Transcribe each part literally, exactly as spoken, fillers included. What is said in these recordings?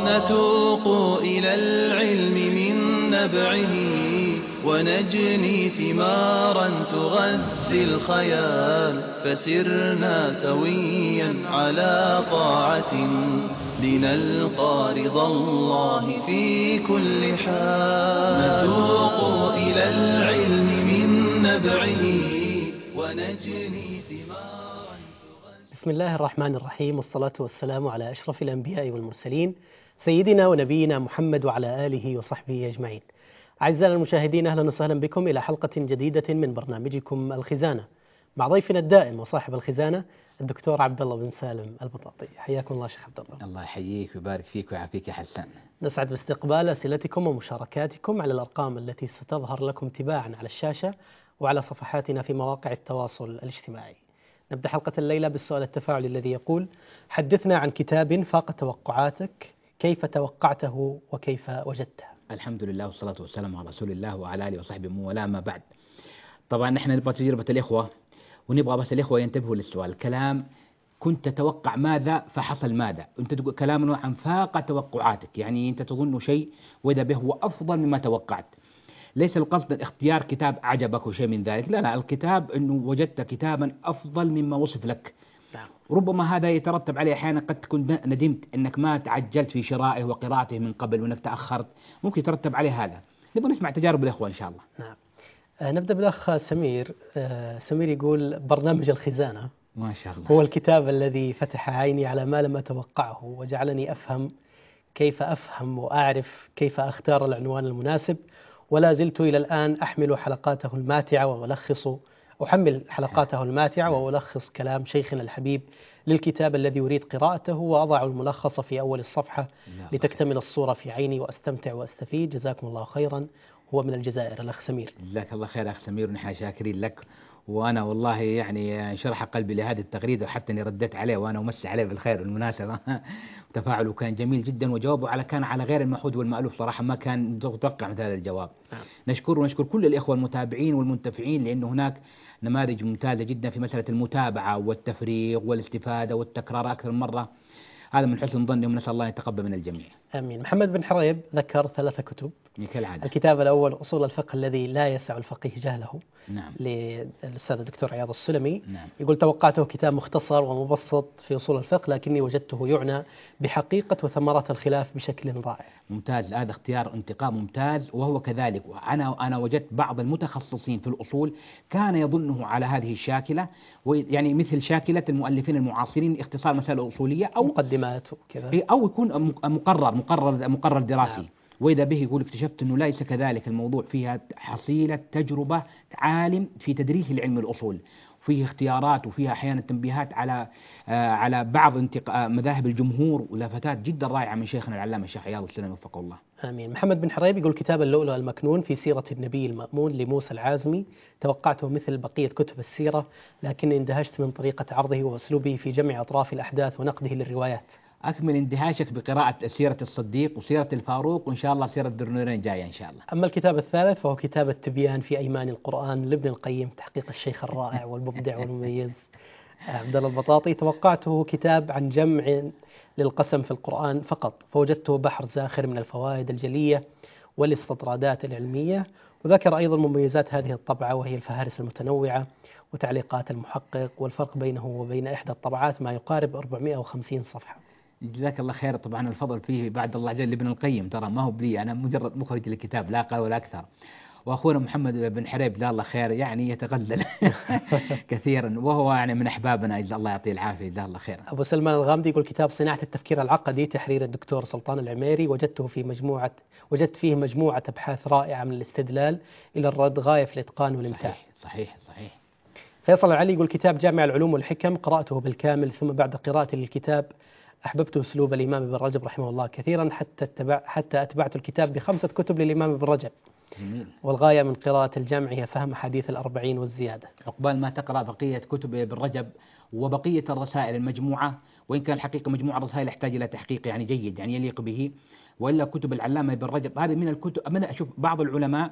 نتوق إلى العلم من نبعه ونجني ثمارا تغذي الخيال فسرنا سويا على طاعة لنلقى رضا الله في كل حال نتوق إلى العلم من نبعه ونجني ثمارا تغذي. بسم الله الرحمن الرحيم، والصلاة والسلام على أشرف الأنبياء والمرسلين سيدنا ونبينا محمد وعلى آله وصحبه أجمعين. أعزائنا المشاهدين، أهلا وسهلا بكم إلى حلقة جديدة من برنامجكم الخزانة مع ضيفنا الدائم وصاحب الخزانة الدكتور عبد الله بن سالم البطاطي. حياكم الله شيخ عبد الله. الله يحييك ويبارك فيك ويعافيك يا حسان. نسعد باستقبال أسئلتكم ومشاركاتكم على الأرقام التي ستظهر لكم تباعا على الشاشة وعلى صفحاتنا في مواقع التواصل الاجتماعي. نبدأ حلقة الليلة بالسؤال التفاعلي الذي يقول: حدثنا عن كتاب فاق توقعاتك، كيف توقعته وكيف وجدته؟ الحمد لله والصلاة والسلام على رسول الله وعلى آله وصحبه ولا ما بعد. طبعا نحن نبغى تجربة الإخوة ونبغى بس الإخوة ينتبهوا للسؤال. كلام كنت تتوقع ماذا فحصل ماذا، أنت تقول كلام عن فاق توقعاتك، يعني أنت تظن شيء وإذا به هو أفضل مما توقعت. ليس القصد اختيار كتاب أعجبك وشيء من ذلك، لا لا، الكتاب أنه وجدت كتابا أفضل مما وصف لك. ربما هذا يترتب عليه أحيانا قد تكون ندمت أنك ما تعجلت في شرائه وقراءته من قبل وأنك تأخرت، ممكن يترتب عليه هذا. نبغى نسمع تجارب الإخوة إن شاء الله. نعم. آه نبدأ بالأخ سمير. آه سمير يقول: برنامج الخزانة ما شاء الله هو الكتاب الذي فتح عيني على ما لم أتوقعه وجعلني أفهم كيف أفهم وأعرف كيف أختار العنوان المناسب، ولا زلت إلى الآن أحمل حلقاته الماتعة وألخص أحمل حلقاته الماتعة وألخص كلام شيخنا الحبيب للكتاب الذي أريد قراءته، وأضع الملخص في أول الصفحة لتكتمل الصورة في عيني وأستمتع وأستفيد. جزاكم الله خيرا. هو من الجزائر الأخ سمير. جزاك الله خير أخ سمير، ونحن شاكرين لك، وأنا والله يعني انشرح قلبي لهذه التغريدة وحتى أني رديت عليه وأنا أمسي عليه بالخير بالمناسبة. تفاعله كان جميل جدا وجوابه على كان على غير المحود والمألوف صراحة، ما كان متوقع مثل هذا الجواب. نعم. نشكر ونشكر كل الإخوة المتابعين والمنتفعين، لأنه هناك نماذج ممتازة جدا في مسألة المتابعة والتفريغ والاستفادة والتكرار أكثر من مرة. هذا من حسن ظني ونسأل الله يتقبل من الجميع. آمين. محمد بن حريب ذكر ثلاثة كتب كالعادة. الكتاب الأول أصول الفقه الذي لا يسع الفقيه جهله، نعم. للأستاذ الدكتور عياض السلمي. نعم. يقول: توقعته كتاب مختصر ومبسط في أصول الفقه، لكني وجدته يعنى بحقيقة وثمرات الخلاف بشكل رائع. ممتاز، هذا اختيار انتقاء ممتاز، وهو كذلك. وأنا أنا وجدت بعض المتخصصين في الأصول كان يظنه على هذه الشاكلة، يعني مثل شاكلة المؤلفين المعاصرين، اختصار مسائل أصولية أو مقدمات وكذا، أو يكون مقرر مقرر مقرر دراسي. نعم. وإذا به يقول اكتشفت أنه ليس كذلك، الموضوع فيها حصيلة تجربة عالم في تدريس العلم الأصول، فيه اختيارات وفيها أحيانا تنبيهات على آه على بعض مذاهب الجمهور ولفتات جدا رائعة من شيخنا العلامة الشيخ عياض السلمي وفقه الله. آمين. محمد بن حريب يقول: كتاب اللؤلؤ المكنون في سيرة النبي المأمون لموسى العازمي، توقعته مثل بقية كتب السيرة، لكني اندهشت من طريقة عرضه وأسلوبه في جمع أطراف الأحداث ونقده للروايات. أكمل اندهاشك بقراءة سيرة الصديق وسيرة الفاروق، وإن شاء الله سيرة ذو النورين جاية إن شاء الله. أما الكتاب الثالث فهو كتاب التبيان في أيمان القرآن لابن القيم، تحقيق الشيخ الرائع والمبدع والمميز عبد الله البطاطي. توقعته كتاب عن جمع للقسم في القرآن فقط، فوجدته بحر زاخر من الفوائد الجلية والاستطرادات العلمية. وذكر أيضا مميزات هذه الطبعة، وهي الفهارس المتنوعة وتعليقات المحقق، والفرق بينه وبين إحدى الطبعات ما يقارب أربعمائة وخمسين صفحة. جزاك الله خير. طبعا الفضل فيه بعد الله جل ابن القيم، ترى ما هو بلي، أنا مجرد مخرج للكتاب لا أقل ولا أكثر. وأخونا محمد بن حريب جزاه الله خير يعني يتغلل كثيرا، وهو يعني من أحبابنا جزاه الله يعطيه العافية جزاه الله خير. أبو سلمان الغامدي يقول: كتاب صناعة التفكير العقدي تحرير الدكتور سلطان العميري، وجدته في مجموعة وجدت فيه مجموعة أبحاث رائعة من الاستدلال إلى الرد، غاية في الإتقان والإمتاع. صحيح صحيح صحيح. فيصل العلي يقول: كتاب جامع العلوم والحكم، قرأته بالكامل، ثم بعد قراءتي للكتاب أحببت أسلوب الإمام ابن رجب رحمه الله كثيرا، حتى اتبع حتى أتبعت الكتاب بخمسة كتب للإمام ابن رجب. جميل. والغاية من قراءة الجامع هي فهم حديث الأربعين والزيادة. عقبال ما تقرأ بقية كتب ابن رجب وبقية الرسائل المجموعة، وإن كان الحقيقة مجموعة الرسائل يحتاج إلى تحقيق يعني جيد يعني يليق به، وإلا كتب العلامة ابن رجب هذه من الكتب. من أشوف بعض العلماء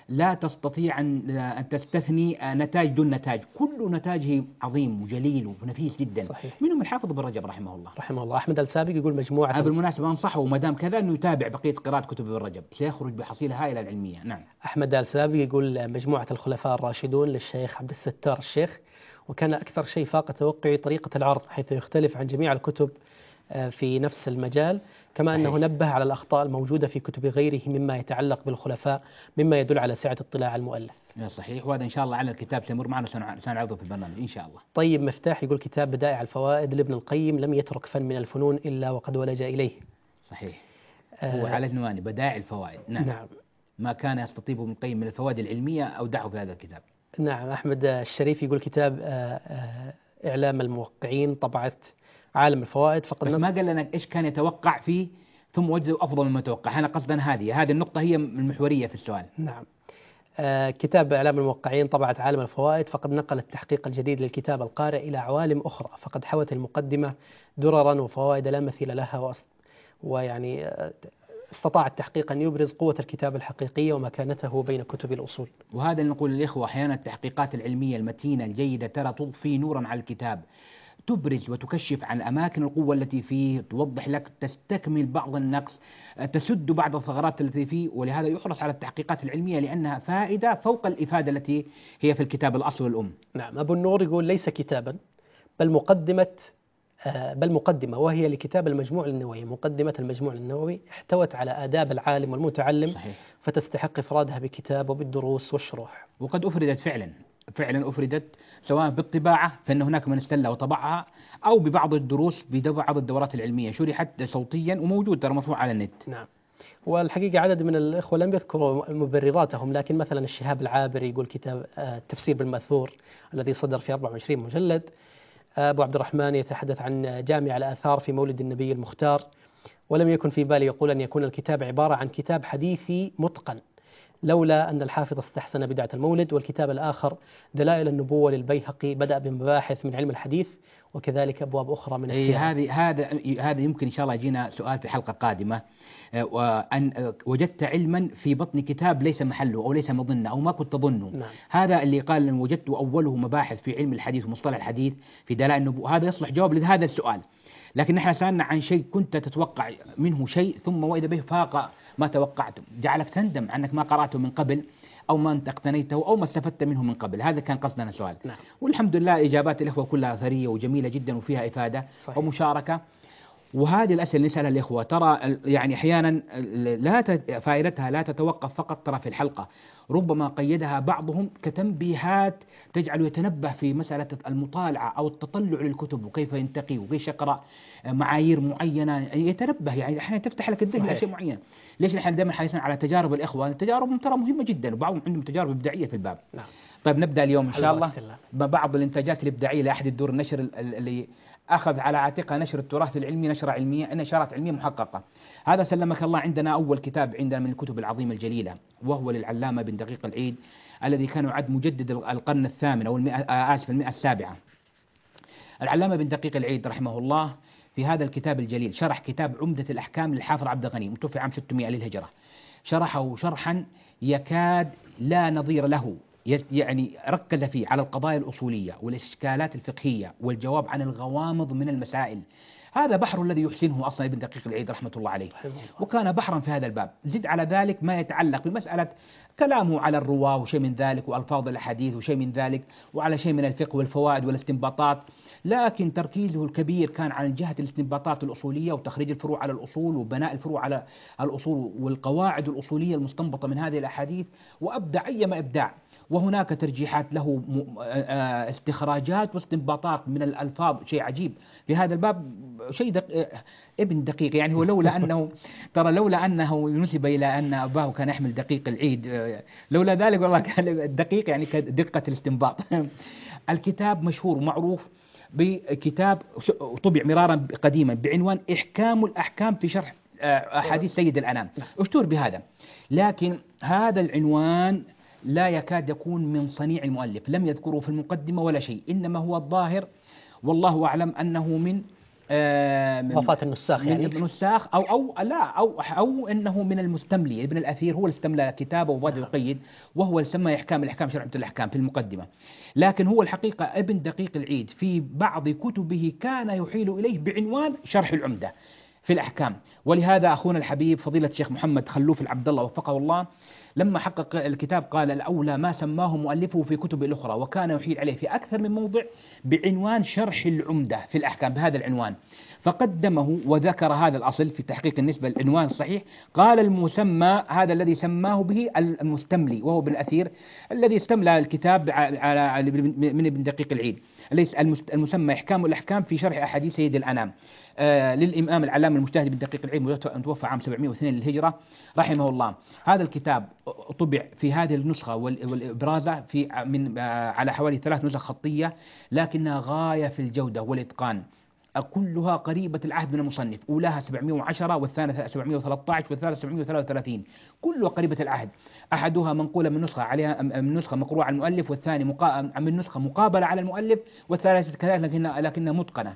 لا تستطيع أن أن تستثني نتاج دون نتاج، كل نتاجه عظيم وجليل ونفيس جدا. صحيح. منهم الحافظ ابن رجب رحمه الله. رحمه الله. أحمد السابق يقول مجموعة. أنا بالمناسبة أنصحه ما دام كذا أنه يتابع بقية قراءة كتب ابن رجب، سيخرج بحصيلة هائلة العلمية. نعم. أحمد السابق يقول مجموعة الخلفاء الراشدون للشيخ عبد الستار الشيخ، وكان أكثر شيء فاق توقعي طريقة العرض حيث يختلف عن جميع الكتب في نفس المجال، كما أنه نبه على الأخطاء الموجودة في كتب غيره مما يتعلق بالخلفاء، مما يدل على سعة اطلاع المؤلف. صحيح، وهذا إن شاء الله على الكتاب سيمر معنا سنعرضه في البرنامج إن شاء الله. طيب مفتاح يقول كتاب بدائع الفوائد لابن القيم لم يترك فن من الفنون إلا وقد ولج إليه. صحيح. آه هو على عنوان بدائع الفوائد. نعم. نعم. ما كان يستطيب ابن القيم من الفوائد العلمية أودعه في هذا الكتاب. نعم. أحمد الشريف يقول كتاب آه آه إعلام الموقعين طبعة عالم الفوائد، فقد بس ما قال لنا إيش كان يتوقع فيه ثم وجده أفضل مما توقع. أنا قصدنا هذه هذه النقطة هي المحورية في السؤال. نعم. آه كتاب إعلام الموقعين طبعة عالم الفوائد فقد نقل التحقيق الجديد للكتاب القارئ إلى عوالم أخرى، فقد حوت المقدمة دررا وفوائد لا مثيل لها، وأص... ويعني آه استطاع التحقيق أن يبرز قوة الكتاب الحقيقية ومكانته بين كتب الأصول. وهذا اللي نقول للإخوة، أحيانا التحقيقات العلمية المتينة الجيدة ترى تضفي نورا على الكتاب، تبرز وتكشف عن أماكن القوة التي فيه، توضح لك، تستكمل بعض النقص، تسد بعض الثغرات التي فيه، ولهذا يحرص على التحقيقات العلمية لأنها فائدة فوق الإفادة التي هي في الكتاب الأصل والأم. نعم. أبو النور يقول ليس كتابا بل مقدمة بل مقدمة وهي لكتاب المجموع النووي. مقدمة المجموع النووي احتوت على آداب العالم والمتعلم. صحيح. فتستحق إفرادها بكتاب وبالدروس والشروح. وقد أفردت فعلا فعلا أفردت سواء بالطباعة فإن هناك من استلها وطبعها، أو ببعض الدروس ببعض الدورات العلمية شرحت صوتيا وموجود ترى مرفوع على النت. نعم. والحقيقة عدد من الإخوة لم يذكروا مبرراتهم، لكن مثلا الشهاب العابري يقول كتاب التفسير بالمأثور الذي صدر في أربعة وعشرين مجلد. أبو عبد الرحمن يتحدث عن جامع الآثار في مولد النبي المختار، ولم يكن في بالي يقول أن يكون الكتاب عبارة عن كتاب حديثي متقن لولا أن الحافظ استحسن بدعة المولد. والكتاب الآخر دلائل النبوة للبيهقي بدأ بمباحث من علم الحديث وكذلك أبواب أخرى من السيرة. هذه هذا هذا يمكن إن شاء الله يجينا سؤال في حلقة قادمة. وأن وجدت علما في بطن كتاب ليس محله أو ليس مظنه أو ما كنت تظنه. نعم. هذا اللي قال أن وجدت أوله مباحث في علم الحديث ومصطلح الحديث في دلائل النبوة، هذا يصلح جواب لهذا السؤال. لكن نحن سألنا عن شيء كنت تتوقع منه شيء ثم وإذا به فاق ما توقعت، جعلك تندم عنك ما قرأته من قبل أو ما أنت اقتنيته أو ما استفدت منه من قبل. هذا كان قصدنا السؤال. نعم. والحمد لله إجابات الإخوة كلها ثرية وجميلة جدا وفيها إفادة. صحيح. ومشاركة. وهذه الأسئلة اللي نسألها الإخوة ترى يعني أحيانا لا فائدتها لا تتوقف فقط ترى في الحلقة، ربما قيدها بعضهم كتنبيهات تجعله يتنبه في مسألة المطالعة أو التطلع للكتب وكيف ينتقي وكيف يقرأ معايير معينة، يتنبه يعني أحيانا تفتح لك الذهن لأشياء معينة. ليش نحن دائما حديثنا على تجارب الإخوة؟ التجارب ترى مهمة جدا وبعضهم عندهم تجارب إبداعية في الباب. نعم. طيب نبدأ اليوم إن شاء الله ببعض الإنتاجات الإبداعية لأحد الدور النشر اللي أخذ على عاتقه نشر التراث العلمي نشرة علمية نشرات علمية محققة. هذا سلمك الله عندنا أول كتاب عندنا من الكتب العظيمة الجليلة، وهو للعلامة بن دقيق العيد الذي كان يعد مجدد القرن الثامن أو المئة آسف المئة السابعة. العلامة بن دقيق العيد رحمه الله في هذا الكتاب الجليل شرح كتاب عمدة الأحكام للحافظ عبد الغني متوفى عام ستمائة للهجرة، شرحه شرحا يكاد لا نظير له، يعني ركز فيه على القضايا الأصولية والإشكالات الفقهية والجواب عن الغوامض من المسائل. هذا بحر الذي يحسنه أصلا ابن دقيق العيد رحمة الله عليه، وكان بحرا في هذا الباب. زد على ذلك ما يتعلق بمسألة كلامه على الرواة وشيء من ذلك وألفاظ الحديث وشيء من ذلك وعلى شيء من الفقه والفوائد والاستنباطات، لكن تركيزه الكبير كان على جهة الاستنباطات الأصولية وتخريج الفروع على الأصول وبناء الفروع على الأصول والقواعد الأصولية المستنبطة من هذه الأحاديث، وأبدع أيما إبداع. وهناك ترجيحات له استخراجات واستنباطات من الألفاظ، شيء عجيب في هذا الباب، شيء دق... ابن دقيق يعني هو لولا أنه ترى لولا أنه ينسب إلى أن أباه كان يحمل دقيق العيد، لولا ذلك والله كان الدقيق يعني كدقة الاستنباط. الكتاب مشهور ومعروف بكتاب طبع مرارا قديما بعنوان إحكام الأحكام في شرح أحاديث سيد الأنام، اشتهر بهذا، لكن هذا العنوان لا يكاد يكون من صنيع المؤلف، لم يذكره في المقدمة ولا شيء، إنما هو الظاهر والله أعلم أنه من آه، من وفاة النساخ من يعني. ابن النساخ أو أو لا أو أو أنه من المستملي. ابن الأثير هو اللي استملى كتابه وبعد نعم. يقيد، وهو اللي سمى إحكام الأحكام شرع الأحكام في المقدمة. لكن هو الحقيقة ابن دقيق العيد في بعض كتبه كان يحيل إليه بعنوان شرح العمدة في الأحكام. ولهذا أخونا الحبيب فضيلة الشيخ محمد خلوف العبد الله وفقه الله لما حقق الكتاب قال الأولى ما سماه مؤلفه في كتب الأخرى، وكان يحيل عليه في أكثر من موضع بعنوان شرح العمدة في الأحكام بهذا العنوان، فقدمه وذكر هذا الأصل في تحقيق النسبة العنوان الصحيح. قال المسمى هذا الذي سماه به المستملي، وهو ابن الأثير الذي استملى الكتاب على من ابن دقيق العيد، ليس المسمى إحكام الأحكام في شرح أحاديث سيد الأنام آه للإمام العلامة المجتهد بن دقيق العيد متوفى عام سبعمائة واثنين للهجرة رحمه الله. هذا الكتاب طبع في هذه النسخة والإبرازة في من آه على حوالي ثلاث نسخ خطية، لكنها غاية في الجودة والإتقان، كلها قريبة العهد من المصنف، أولاها سبعمائة وعشرة والثانية سبعمائة وثلاثة عشر والثالثة سبعمائة وثلاثة وثلاثين، كلها قريبة العهد. أحدها منقولة من نسخة عليها من نسخة مقروءة على المؤلف، والثاني مقا... من نسخة مقابلة على المؤلف، والثالثة كذلك لكنها لكنها متقنة.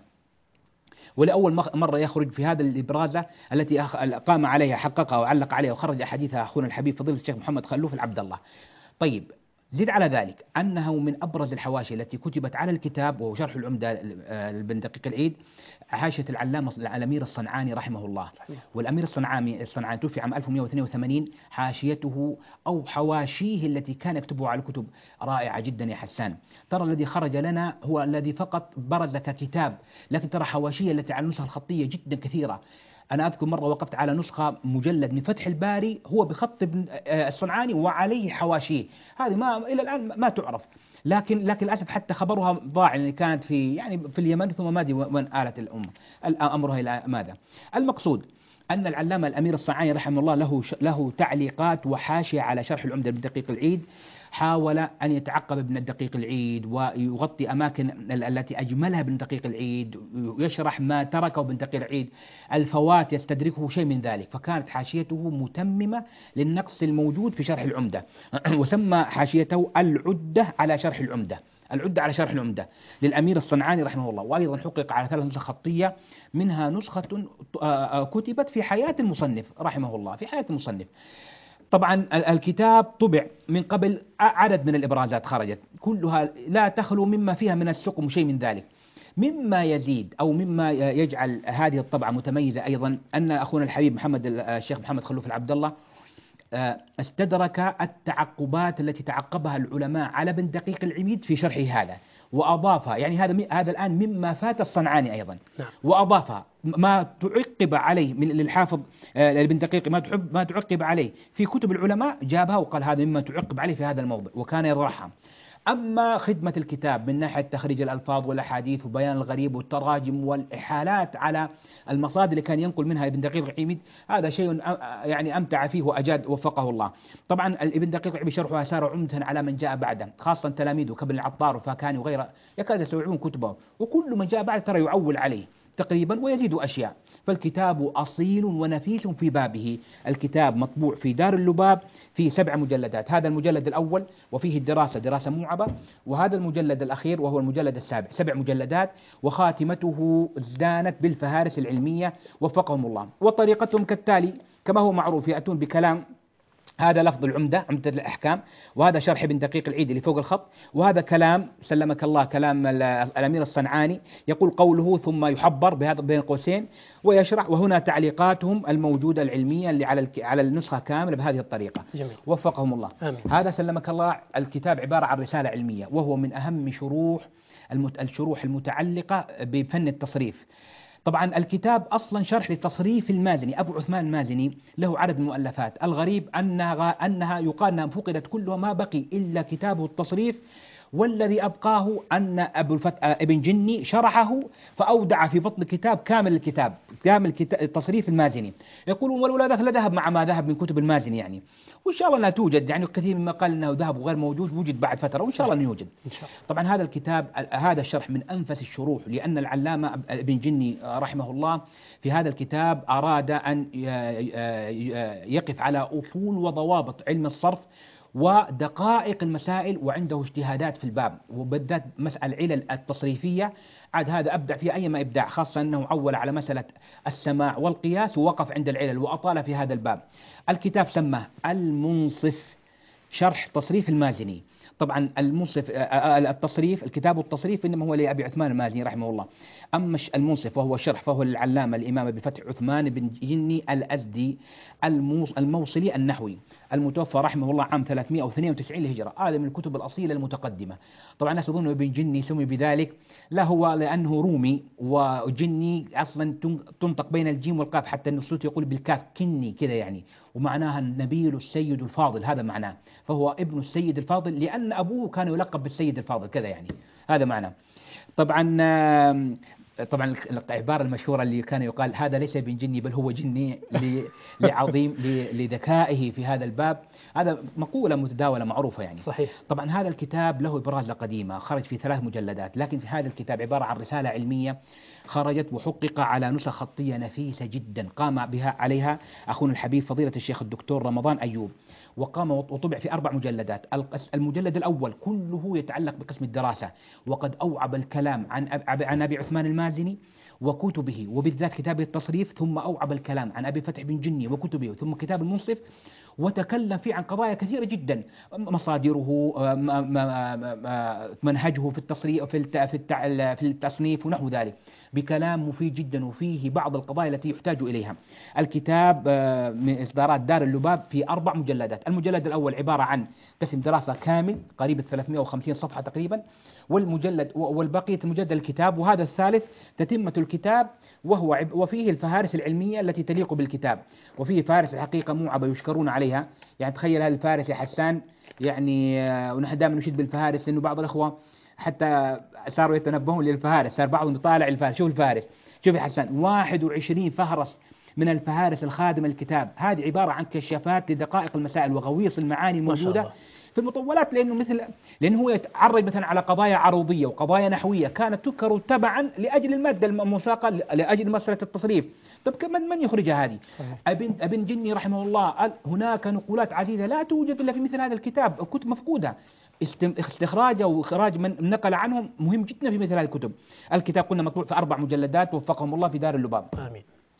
ولأول مرة يخرج في هذا الإبرازة التي قام عليها حققها وعلق عليها وخرج أحاديثها أخونا الحبيب فضيلة الشيخ محمد خلوف العبد الله. طيب، زد على ذلك أنه من أبرز الحواشي التي كتبت على الكتاب وهو شرح العمدة لابن دقيق العيد حاشية العلامة الأمير الصنعاني رحمه الله. والأمير الصنعاني الصنعاني توفي عام ألف ومائة واثنين وثمانين. حاشيته أو حواشيه التي كان يكتبها على الكتب رائعة جدا يا حسان. ترى الذي خرج لنا هو الذي فقط برز ككتاب، لكن ترى حواشيه التي على النسخة الخطية جدا كثيرة. أنا أذكر مرة وقفت على نسخة مجلد من فتح الباري هو بخط ابن الصنعاني وعليه حواشيه، هذه ما إلى الآن ما تعرف، لكن لكن للأسف حتى خبرها ضاع، يعني كانت في يعني في اليمن ثم ما أدري وين آلت الأمة أمرها إلى ماذا. المقصود أن العلامة الأمير الصنعاني رحمه الله له له تعليقات وحاشية على شرح العمدة بن دقيق العيد، حاول أن يتعقب ابن دقيق العيد ويغطي أماكن التي أجملها ابن دقيق العيد، ويشرح ما تركه ابن دقيق العيد، الفوات يستدركه شيء من ذلك، فكانت حاشيته متممة للنقص الموجود في شرح العمدة. وسمى حاشيته العدة على شرح العمدة، العدة على شرح العمدة للأمير الصنعاني رحمه الله. وأيضا حقق على ثلاث نسخ خطية، منها نسخة كتبت في حياة المصنف رحمه الله، في حياة المصنف. طبعا الكتاب طبع من قبل عدد من الإبرازات خرجت، كلها لا تخلو مما فيها من السقم شيء من ذلك. مما يزيد أو مما يجعل هذه الطبعة متميزة أيضا أن أخونا الحبيب محمد الشيخ محمد خلوف العبد الله استدرك التعقبات التي تعقبها العلماء على ابن دقيق العيد في شرحه هذا وأضافها، يعني هذا هذا الآن مما فات الصنعاني أيضا. نعم. وأضافها ما تعقب عليه من للحافظ ابن دقيق، ما تحب ما تعقب عليه في كتب العلماء جابها وقال هذا مما تعقب عليه في هذا الموضع، وكان يرحم. أما خدمة الكتاب من ناحية تخريج الألفاظ والأحاديث وبيان الغريب والتراجم والإحالات على المصادر اللي كان ينقل منها ابن دقيق العيد، هذا شيء يعني أمتع فيه وأجاد وفقه الله. طبعا ابن دقيق العيد شرحها سار عمدة على من جاء بعده، خاصة تلاميذه كابن العطار وفاكاني وغيره يكاد يستوعبون كتبه، وكل من جاء بعد ترى يعول عليه تقريبا ويزيد أشياء. فالكتاب أصيل ونفيس في بابه. الكتاب مطبوع في دار اللباب في سبع مجلدات، هذا المجلد الأول وفيه الدراسة دراسة موعبة، وهذا المجلد الأخير وهو المجلد السابع، سبع مجلدات، وخاتمته ازدانت بالفهارس العلمية وفقهم الله. وطريقتهم كالتالي كما هو معروف، يأتون بكلام، هذا لفظ العمدة عمدة الأحكام، وهذا شرح ابن دقيق العيد اللي فوق الخط، وهذا كلام سلمك الله كلام الأمير الصنعاني يقول قوله ثم يحبر بهذا بين قوسين ويشرح، وهنا تعليقاتهم الموجودة العلمية اللي على على النسخة كاملة بهذه الطريقة. جميل. وفقهم الله. آمين. هذا سلمك الله الكتاب عبارة عن رسالة علمية، وهو من أهم شروح الشروح المتعلقة بفن التصريف. طبعا الكتاب أصلا شرح لتصريف المازني، أبو عثمان المازني له عدد من المؤلفات، الغريب أنها, أنها يقال أنها فقدت كلها ما بقي إلا كتابه التصريف، والذي أبقاه أن أبو الفتح ابن جني شرحه فأودع في بطن الكتاب كامل الكتاب كامل تصريف المازني. يقولون ولولا ذاك لذهب مع ما ذهب من كتب المازني يعني، وإن شاء الله أنها توجد، يعني كثير مما قال أنه ذهب وغير موجود وجد بعد فترة، وإن شاء الله أنه يوجد. طبعا هذا الكتاب هذا الشرح من أنفس الشروح، لأن العلامة ابن جني رحمه الله في هذا الكتاب أراد أن يقف على أصول وضوابط علم الصرف ودقائق المسائل، وعنده اجتهادات في الباب، وبالذات مسألة العلل التصريفية عاد هذا أبدع فيها أيما إبداع، خاصة أنه عول على مسألة السماع والقياس ووقف عند العلل وأطال في هذا الباب. الكتاب سماه المنصف شرح تصريف المازني. طبعا المنصف التصريف الكتاب التصريف إنما هو لأبي عثمان المازني رحمه الله، أما المنصف وهو شرح فهو للعلامة الإمام بفتح عثمان بن جني الأزدي الموصلي النحوي المتوفى رحمه الله عام ثلاثمائة واثنين وتسعين للهجرة. هذا من الكتب الأصيلة المتقدمة. طبعا الناس يظنون ابن جني سمي بذلك، لا هو لأنه رومي، وجني أصلا تنطق بين الجيم والقاف، حتى النصوص يقول بالكاف كني كذا يعني، ومعناها النبيل السيد الفاضل، هذا معناه، فهو ابن السيد الفاضل لأن أبوه كان يلقب بالسيد الفاضل كذا يعني، هذا معناه. طبعا طبعا العبارة المشهورة اللي كان يقال هذا ليس ابن جني بل هو جني لعظيم لذكائه في هذا الباب، هذا مقولة متداولة معروفة يعني. صحيح. طبعا هذا الكتاب له إبرازة قديمة، خرج في ثلاث مجلدات، لكن في هذا الكتاب عبارة عن رسالة علمية خرجت وحقق على نسخ خطية نفيسة جدا، قام بها عليها أخونا الحبيب فضيلة الشيخ الدكتور رمضان أيوب، وقام وطبع في أربع مجلدات. المجلد الأول كله يتعلق بقسم الدراسة، وقد أوعب الكلام عن عن أبي عثمان المازني وكتبه، وبالذات كتاب التصريف، ثم أوعب الكلام عن أبي فتح بن جني وكتبه، ثم كتاب المنصف، وتكلم فيه عن قضايا كثيرة جدا، مصادره، منهجه في التصريف في التصنيف ونحو ذلك، بكلام مفيد جدا، وفيه بعض القضايا التي يحتاج إليها. الكتاب من إصدارات دار اللباب في أربع مجلدات. المجلد الأول عبارة عن قسم دراسة كامل قريب ثلاثمائة وخمسين صفحة تقريبا، والمجلد والبقية المجلد الكتاب، وهذا الثالث تتمة الكتاب، وهو وفيه الفهارس العلمية التي تليق بالكتاب، وفيه فارس الحقيقة موعبة يشكرون عليها، يعني تخيل هذا الفارس يا حسان يعني، ونحن دائما نشيد بالفهارس لأنه بعض الأخوة حتى صاروا يتنبهون للفهارس، صار بعضهم يطالع الفهارس، شوف الفهارس، شوف يا حسان واحد وعشرين فهرس من الفهارس الخادمة للكتاب، هذه عبارة عن كشافات لدقائق المسائل وغويص المعاني الموجودة في المطولات، لأنه مثل لأنه هو يتعرج مثلا على قضايا عروضية وقضايا نحوية كانت تذكر تبعا لأجل المادة المساقة لأجل مسألة التصريف. طب من من يخرجها هذه؟ ابن ابن جني رحمه الله قال هناك نقولات عديدة لا توجد إلا في مثل هذا الكتاب، الكتب مفقودة، استخراجه وإخراج من نقل عنهم مهم جدا في مثل هذه الكتب. الكتاب قلنا مطبوع في أربع مجلدات وفقهم الله في دار اللباب. آمين.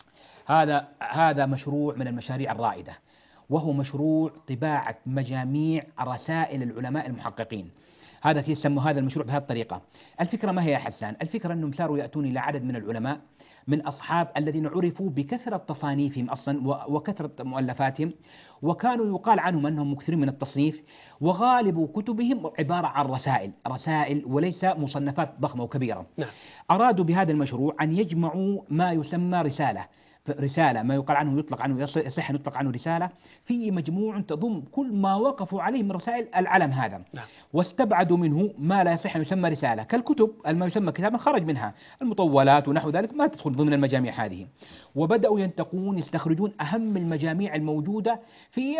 هذا هذا مشروع من المشاريع الرائدة، وهو مشروع طباعة مجاميع رسائل العلماء المحققين. هذا كيف سموا هذا المشروع بهذه الطريقة. الفكرة ما هي يا حسان؟ الفكرة أنهم صاروا يأتون إلى عدد من العلماء من أصحاب الذين عرفوا بكثرة تصانيفهم أصلا وكثرة مؤلفاتهم، وكانوا يقال عنهم أنهم مكثرين من التصنيف، وغالب كتبهم عبارة عن رسائل رسائل وليس مصنفات ضخمة وكبيرة. نعم. أرادوا بهذا المشروع أن يجمعوا ما يسمى رسالة رسالة ما يقال عنه يطلق عنه يصح أن يطلق عنه رسالة في مجموع تضم كل ما وقفوا عليه من رسائل العلم هذا. نعم. واستبعدوا منه ما لا يصح أن يسمى رسالة كالكتب، ما يسمى كتابا خرج منها المطولات ونحو ذلك ما تدخل ضمن المجاميع هذه. وبدأوا ينتقون يستخرجون أهم المجاميع الموجودة في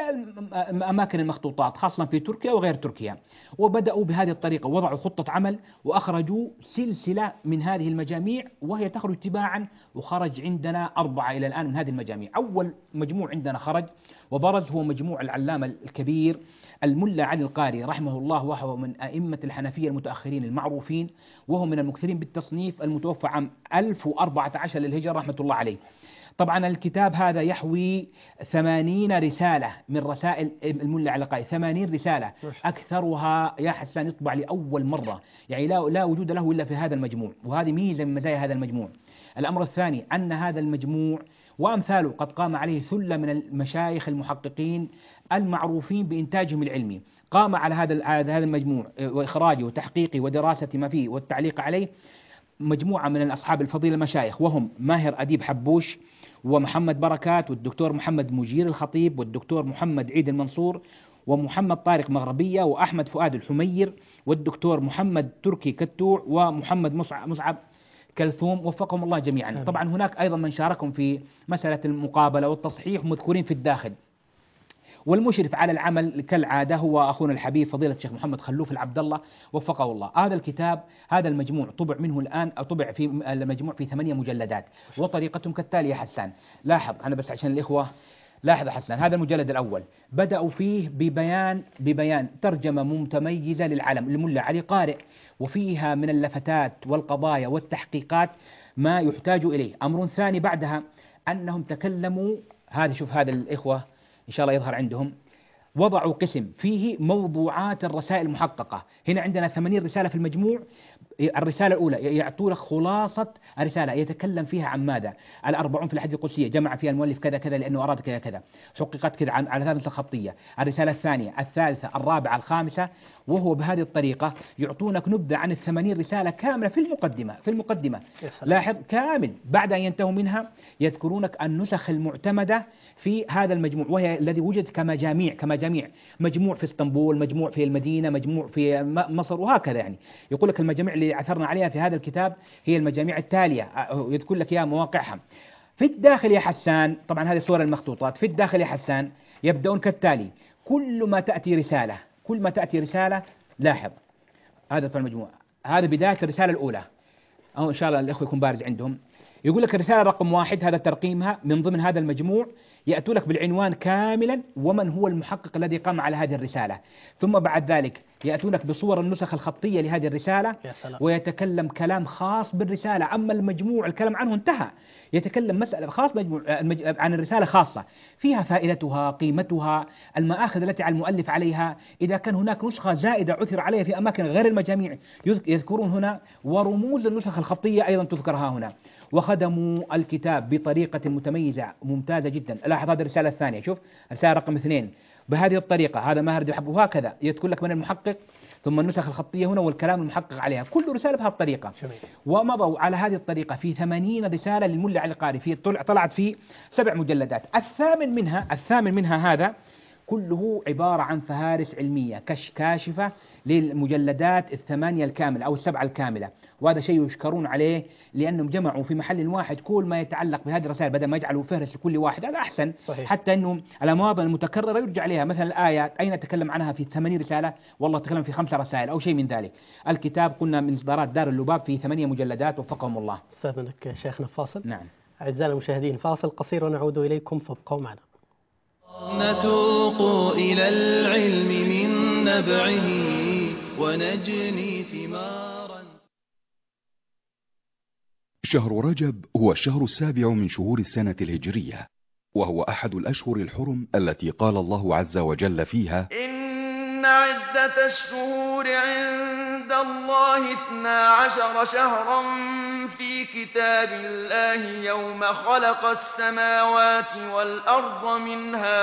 أماكن المخطوطات خاصة في تركيا وغير تركيا، وبدأوا بهذه الطريقة وضعوا خطة عمل وأخرجوا سلسلة من هذه المجاميع وهي تخرج تباعا، وخرج عندنا أربعة إلى الآن من هذه المجاميع. أول مجموع عندنا خرج وبرز هو مجموع العلامة الكبير الملا علي القاري رحمه الله، وهو من أئمة الحنفية المتأخرين المعروفين، وهو من المكثرين بالتصنيف، المتوفى عام ألف وأربعة عشر للهجرة رحمة الله عليه. طبعا الكتاب هذا يحوي ثمانين رسالة من رسائل الملا علي القاري، ثمانين رسالة أكثرها يا حسان يطبع لأول مرة، يعني لا, لا وجود له إلا في هذا المجموع، وهذه ميزة من مزايا هذا المجموع. الأمر الثاني أن هذا المجموع وأمثاله قد قام عليه ثلة من المشايخ المحققين المعروفين بإنتاجهم العلمي، قام على هذا هذا المجموع وإخراجه وتحقيقه ودراسة ما فيه والتعليق عليه مجموعة من الأصحاب الفضيلة المشايخ، وهم ماهر أديب حبوش ومحمد بركات والدكتور محمد مجير الخطيب والدكتور محمد عيد المنصور ومحمد طارق مغربية وأحمد فؤاد الحمير والدكتور محمد تركي كتوع ومحمد مصعب, مصعب كلثوم، وفقهم الله جميعا. طبعا هناك أيضا من شاركهم في مسألة المقابلة والتصحيح مذكورين في الداخل. والمشرف على العمل كالعادة هو أخونا الحبيب فضيلة الشيخ محمد خلوف العبد الله وفقه الله. هذا الكتاب هذا المجموع طبع منه الآن أو طبع في المجموع في ثمانية مجلدات، وطريقتهم كالتالي يا حسان. لاحظ أنا بس عشان الإخوة لاحظ حسنا هذا المجلد الأول بدأوا فيه ببيان ببيان ترجمة متميزة للعلم للملا علي قارئ، وفيها من اللفتات والقضايا والتحقيقات ما يحتاج إليه. أمر ثاني بعدها أنهم تكلموا، هذا شوف هذا الإخوة إن شاء الله يظهر عندهم، وضعوا قسم فيه موضوعات الرسائل المحققة. هنا عندنا ثمانين رسالة في المجموع. الرسالة الأولى يعطوا لك خلاصة الرسالة، يتكلم فيها عن ماذا؟ الأربعون في الحديث القدسية، جمع فيها المؤلف كذا كذا لأنه أراد كذا كذا، حققت كذا عن على ثالثة خطية. الرسالة الثانية، الثالثة، الرابعة، الخامسة، وهو بهذه الطريقة يعطونك نبذة عن الثمانين رسالة كاملة في المقدمة في المقدمة لاحظ كامل. بعد أن ينتهوا منها يذكرونك النسخ المعتمدة في هذا المجموع، وهي الذي وجد كمجاميع كمجاميع مجموع في اسطنبول، مجموع في المدينة، مجموع في مصر، وهكذا. يعني يقول لك المجاميع اللي عثرنا عليها في هذا الكتاب هي المجاميع التالية، يذكر لك يا مواقعها. في الداخل يا حسان، طبعا هذه صور المخطوطات، في الداخل يا حسان يبدأون كالتالي: كل ما تأتي رسالة كل ما تأتي رسالة لاحظ هذا في المجموع، هذا بداية الرسالة الأولى، أو إن شاء الله الأخوة يكون بارز عندهم. يقول لك الرسالة رقم واحد، هذا ترقيمها من ضمن هذا المجموع، يأتوا لك بالعنوان كاملا ومن هو المحقق الذي قام على هذه الرسالة. ثم بعد ذلك يأتونك بصور النسخ الخطية لهذه الرسالة، ويتكلم كلام خاص بالرسالة. أما المجموع الكلام عنه انتهى، يتكلم مسألة خاص مجموع عن الرسالة خاصة فيها فائدتها، قيمتها، المآخذ التي على المؤلف عليها، إذا كان هناك نسخة زائدة عثر عليها في أماكن غير المجاميع يذكرون هنا، ورموز النسخ الخطية أيضا تذكرها هنا. وخدموا الكتاب بطريقة متميزة ممتازة جدا. لاحظ هذه الرسالة الثانية، شوف الرسالة رقم اثنين بهذه الطريقة، هذا ماهر يحب، وهكذا يذكر لك من المحقق ثم النسخ الخطية هنا والكلام المحقق عليها، كل رسالة بهذه الطريقة. ومضوا على هذه الطريقة في ثمانين رسالة للملا علي القاري، في طلعت في سبع مجلدات. الثامن منها الثامن منها هذا كله عبارة عن فهارس علمية كش كاشفة للمجلدات الثمانية الكاملة أو السبعة الكاملة، وهذا شيء يشكرون عليه لأنهم جمعوا في محل واحد كل ما يتعلق بهذه الرسائل، بدل ما يجعلوا فهرس لكل واحد، هذا أحسن. صحيح. حتى أنه المواضع المتكررة يرجع عليها، مثلا الآيات أين تكلم عنها في ثمانين رسالة، والله تكلم في خمسة رسائل أو شيء من ذلك. الكتاب قلنا من إصدارات دار اللباب في ثمانية مجلدات، وفقهم الله. استاذنك شيخنا فاصل. نعم. أعزائنا المشاهدين فاصل قصير ونعود إليكم، فابقوا معنا. نتوق إلى العلم من نبعه ونجني ثمارا. شهر رجب هو الشهر السابع من شهور السنة الهجرية، وهو أحد الأشهر الحرم التي قال الله عز وجل فيها: إن عدة الشهور عند الله اثنا عشر شهرا في كتاب الله يوم خلق السماوات والأرض منها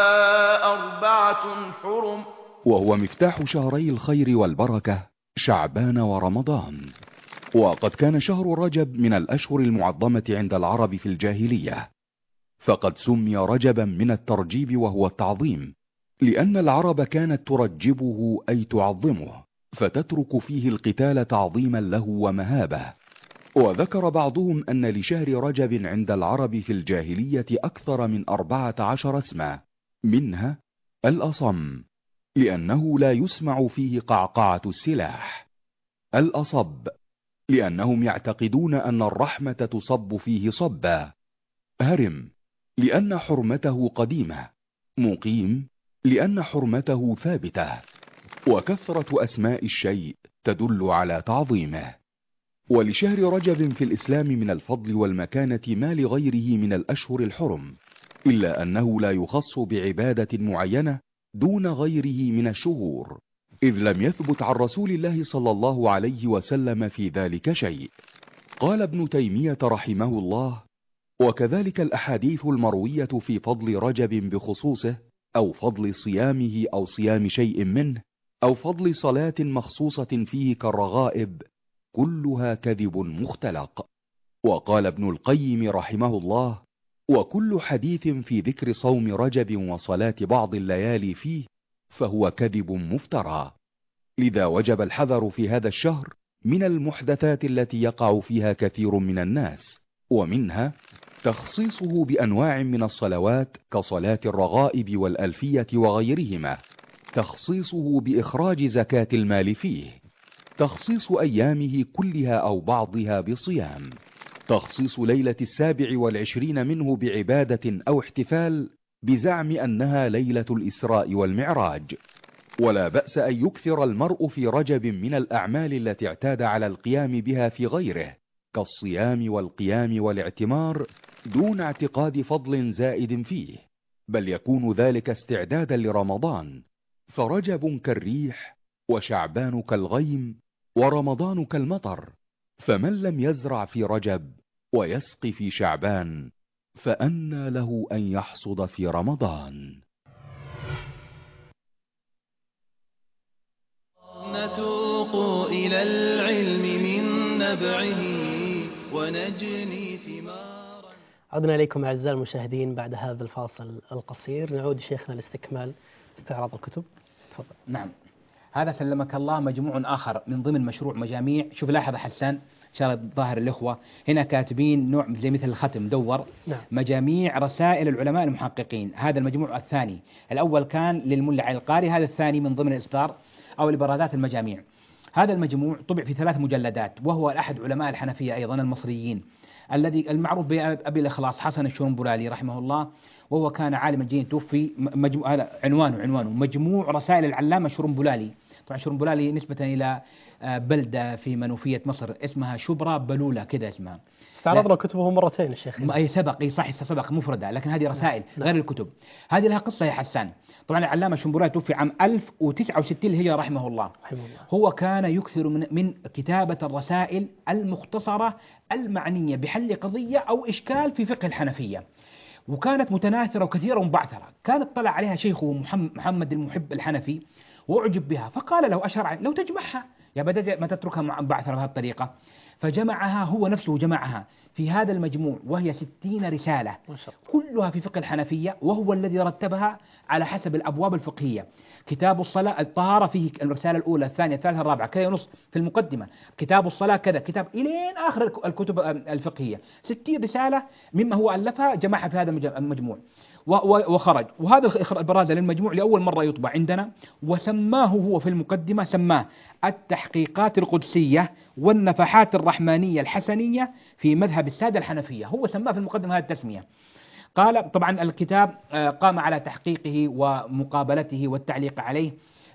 أربعة حرم. وهو مفتاح شهري الخير والبركة شعبان ورمضان. وقد كان شهر رجب من الأشهر المعظمة عند العرب في الجاهلية، فقد سمي رجبا من الترجيب وهو التعظيم، لأن العرب كانت ترجبه أي تعظمه، فتترك فيه القتال تعظيما له ومهابه. وذكر بعضهم أن لشهر رجب عند العرب في الجاهلية أكثر من أربعة عشر اسما، منها الأصم لأنه لا يسمع فيه قعقعة السلاح، الأصب لأنهم يعتقدون أن الرحمة تصب فيه صبا، هرم لأن حرمته قديمة، مقيم لأن حرمته ثابتة. وكثرة أسماء الشيء تدل على تعظيمه. ولشهر رجب في الإسلام من الفضل والمكانة ما لغيره من الأشهر الحرم، إلا أنه لا يخص بعبادة معينة دون غيره من الشهور، إذ لم يثبت عن رسول الله صلى الله عليه وسلم في ذلك شيء. قال ابن تيمية رحمه الله: وكذلك الأحاديث المروية في فضل رجب بخصوصه، أو فضل صيامه أو صيام شيء منه، أو فضل صلاة مخصوصة فيه كالرغائب، كلها كذب مختلق. وقال ابن القيم رحمه الله: وكل حديث في ذكر صوم رجب وصلاة بعض الليالي فيه فهو كذب مفترى. لذا وجب الحذر في هذا الشهر من المحدثات التي يقع فيها كثير من الناس، ومنها تخصيصه بأنواع من الصلوات كصلاة الرغائب والألفية وغيرهما، تخصيصه بإخراج زكاة المال فيه، تخصيص أيامه كلها أو بعضها بصيام، تخصيص ليلة السابع والعشرين منه بعبادة أو احتفال بزعم أنها ليلة الإسراء والمعراج. ولا بأس أن يكثر المرء في رجب من الأعمال التي اعتاد على القيام بها في غيره كالصيام والقيام والاعتمار دون اعتقاد فضل زائد فيه، بل يكون ذلك استعدادا لرمضان، فرجب كالريح وشعبان كالغيم ورمضان كالمطر، فمن لم يزرع في رجب ويسقي في شعبان فأنى له أن يحصد في رمضان. نتوق إلى العلم من نبعه ونجني ثمارا. عدنا إليكم أعزائي المشاهدين بعد هذا الفاصل القصير. نعود شيخنا لاستكمال استعراض الكتب. تفضل. نعم، هذا سلمك الله مجموع آخر من ضمن مشروع مجاميع. شوف لاحظ حسان إن شاء الله ظاهر الإخوة هنا كاتبين نوع زي مثل الختم دور. نعم. مجاميع رسائل العلماء المحققين، هذا المجموع الثاني. الأول كان للملا علي القاري، هذا الثاني من ضمن الإصدار أو لبرادات المجاميع. هذا المجموع طبع في ثلاث مجلدات، وهو أحد علماء الحنفية أيضا المصريين الذي المعروف بأبي الإخلاص حسن الشرنبلالي رحمه الله، وهو كان عالما جليلا توفي. مجموع هذا عنوانه عنوانه مجموع رسائل العلامة الشرنبلالي. طبعا شرنبلالي نسبة إلى بلدة في منوفية مصر اسمها شبرا بلولة كذا اسمها. استعرضنا كتبه مرتين الشيخ. أي سبق، أي صح سبق مفردة، لكن هذه رسائل نعم. غير الكتب. هذه لها قصة يا حسان. طبعا العلامة الشرنبلالي توفي عام ألف وتسعة وستين الهجرة رحمه الله. رحمه الله. هو كان يكثر من, من كتابة الرسائل المختصرة المعنية بحل قضية أو إشكال في فقه الحنفية، وكانت متناثرة وكثيرة ومبعثرة. كان اطلع عليها شيخه محمد المحب الحنفي وأعجب بها، فقال له أشرع لو تجمعها يا بدأ ما تتركها مبعثرة بهذه الطريقة. فجمعها هو نفسه، جمعها في هذا المجموع، وهي ستين رسالة كلها في فقه الحنفية، وهو الذي رتبها على حسب الأبواب الفقهية. كتاب الصلاة الطهارة فيه الرسالة الأولى الثانية الثالثة الرابعة كذا ونص في المقدمة. كتاب الصلاة كذا كتاب إلين آخر الكتب الفقهية، ستين رسالة مما هو ألفها جمعها في هذا المجموع وخرج. وهذا البراز للمجموع لأول مرة يطبع عندنا، وسماه هو في المقدمة سماه التحقيقات القدسية والنفحات الرحمانية الحسنية في مذهب السادة الحنفية. هو سماه في المقدمة هذه التسمية. قال طبعا الكتاب قام على تحقيقه ومقابلته والتعليق عليه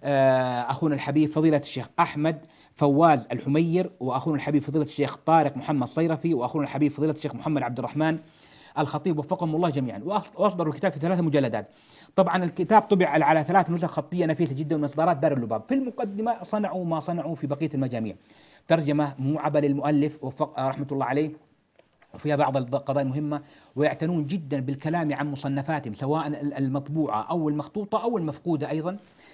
أخونا الحبيب فضيلة الشيخ أحمد فواز الحمير، وأخونا الحبيب فضيلة الشيخ طارق محمد صيرفي، وأخونا الحبيب فضيلة الشيخ محمد عبد الرحمن الخطيب وفقهم الله جميعا. وأصدروا الكتاب في ثلاث مجلدات. طبعا الكتاب طبع على ثلاث نسخ خطية نفيسة جدا من إصدارات دار اللباب. في المقدمة صنعوا ما صنعوا في بقية المجاميع، ترجمة موعبة للمؤلف وفق رحمة الله عليه، وفيها بعض القضايا المهمة، ويعتنون جدا بالكلام عن مصنفاتهم سواء المطبوعة أو المخطوطة أو المفقودة أيضا.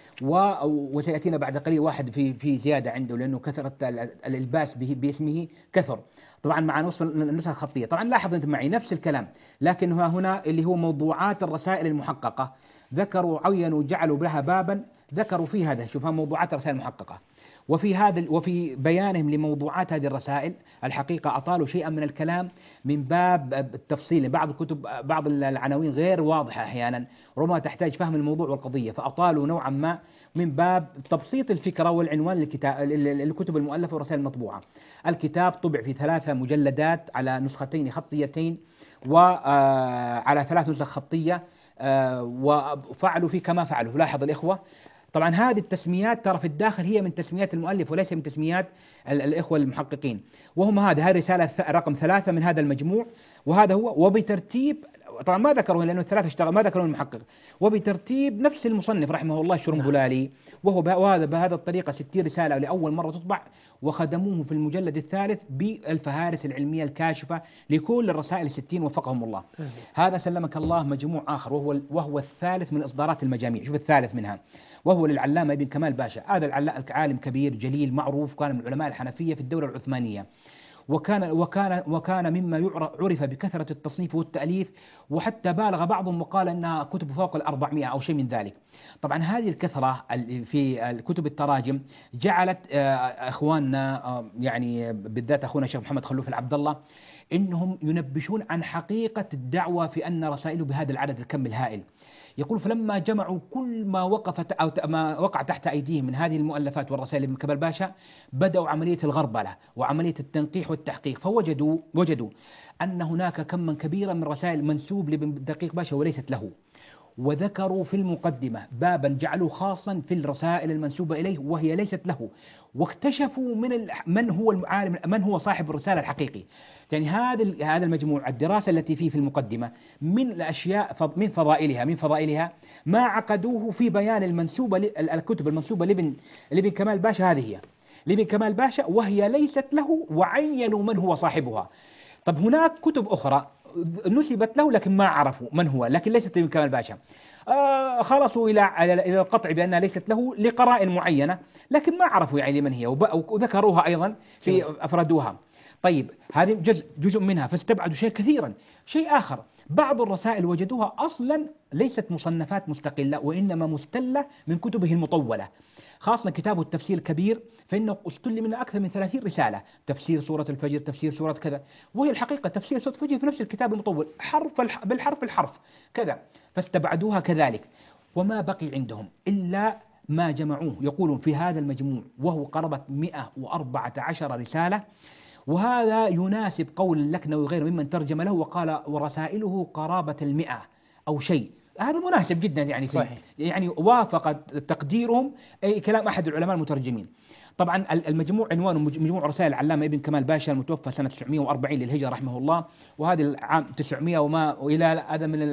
وسيأتينا بعد قليل واحد في في زيادة عنده، لأنه كثرة الإلباس باسمه كثر. طبعا مع نص النسخة الخطية. طبعا لاحظ أنت معي نفس الكلام، لكن هنا اللي هو موضوعات الرسائل المحققة ذكروا عينوا جعلوا لها بابا ذكروا فيه هذا. شوفها موضوعات الرسائل المحققة. وفي هذا وفي بيانهم لموضوعات هذه الرسائل الحقيقة أطالوا شيئا من الكلام من باب التفصيل. بعض الكتب بعض العناوين غير واضحة أحيانا، ربما تحتاج فهم الموضوع والقضية، فأطالوا نوعا ما من باب تبسيط الفكرة والعنوان للكتب المؤلفة والرسائل المطبوعة. الكتاب طبع في ثلاثة مجلدات على نسختين خطيتين وعلى ثلاث نسخ خطية، وفعلوا فيه كما فعلوا. لاحظ الإخوة طبعا هذه التسميات ترى في الداخل هي من تسميات المؤلف وليس من تسميات الإخوة المحققين، وهم هذا هذه رسالة رقم ثلاثة من هذا المجموع، وهذا هو. وبترتيب طبعا ما ذكروا لأنه الثلاثة اشتغل ما ذكروا المحقق، وبترتيب نفس المصنف رحمه الله الشرنبلالي، وهو وهذا بهذا الطريقة ستين رسالة لأول مرة تطبع، وخدموه في المجلد الثالث بالفهارس العلمية الكاشفة لكل الرسائل الستين وفقهم الله. هذا سلمك الله مجموع آخر، وهو وهو الثالث من إصدارات المجاميع. شوف الثالث منها، وهو للعلامة ابن كمال باشا. هذا العالم كبير جليل معروف، كان من علماء الحنفية في الدولة العثمانية، وكان وكان وكان مما عرف بكثرة التصنيف والتأليف، وحتى بالغ بعضهم وقال أنها كتب فوق الأربعمائة أو شيء من ذلك. طبعا هذه الكثرة في الكتب التراجم جعلت إخواننا يعني بالذات أخونا الشيخ محمد خلوف العبد الله إنهم ينبشون عن حقيقة الدعوة في أن رسائله بهذا العدد الكم الهائل. يقول فلما جمعوا كل ما وقفت أو ما وقع تحت أيديهم من هذه المؤلفات والرسائل ابن كمال باشا، بدأوا عملية الغربلة وعملية التنقيح والتحقيق، فوجدوا وجدوا أن هناك كما كبيرا من رسائل منسوب لابن دقيق باشا وليست له. وذكروا في المقدمة بابا جعلوا خاصا في الرسائل المنسوبة إليه وهي ليست له، واكتشفوا من من هو العالم، من هو صاحب الرسالة الحقيقي. يعني هذا هذا المجموع الدراسة التي فيه في المقدمة من الأشياء من فضائلها من فضائلها ما عقدوه في بيان المنسوبة الكتب المنسوبة لابن لابن كمال باشا. هذه هي لابن كمال باشا وهي ليست له، وعينوا من هو صاحبها. طب هناك كتب أخرى نسبت له لكن ما عرفوا من هو، لكن ليست لابن كمال باشا. آه خلصوا إلى إلى القطع بأنها ليست له لقرائن معينة، لكن ما عرفوا يعني من هي، وذكروها أيضا في أفردوها. طيب هذه جزء جزء منها، فاستبعدوا شيء كثيرا. شيء آخر، بعض الرسائل وجدوها أصلا ليست مصنفات مستقلة، وإنما مستلة من كتبه المطولة، خاصة كتابه التفسير الكبير، فإنه استل من أكثر من ثلاثين رسالة، تفسير سورة الفجر، تفسير سورة كذا، وهي الحقيقة تفسير سورة الفجر في نفس الكتاب المطول حرف الح... بالحرف الحرف كذا، فاستبعدوها كذلك. وما بقي عندهم إلا ما جمعوه، يقولون في هذا المجموع وهو قرابة مئة وأربعة عشر رسالة، وهذا يناسب قول اللكنوي وغيره ممن ترجم له وقال ورسائله قرابة المئة أو شيء. هذا مناسب جدا يعني صحيح. يعني وافق تقديرهم أي كلام أحد العلماء المترجمين. طبعا المجموع عنوانه مجموع رسائل العلامة ابن كمال باشا المتوفى سنة تسعمئة وأربعين للهجرة رحمه الله، وهذه العام تسعمئة وما وإلى هذا من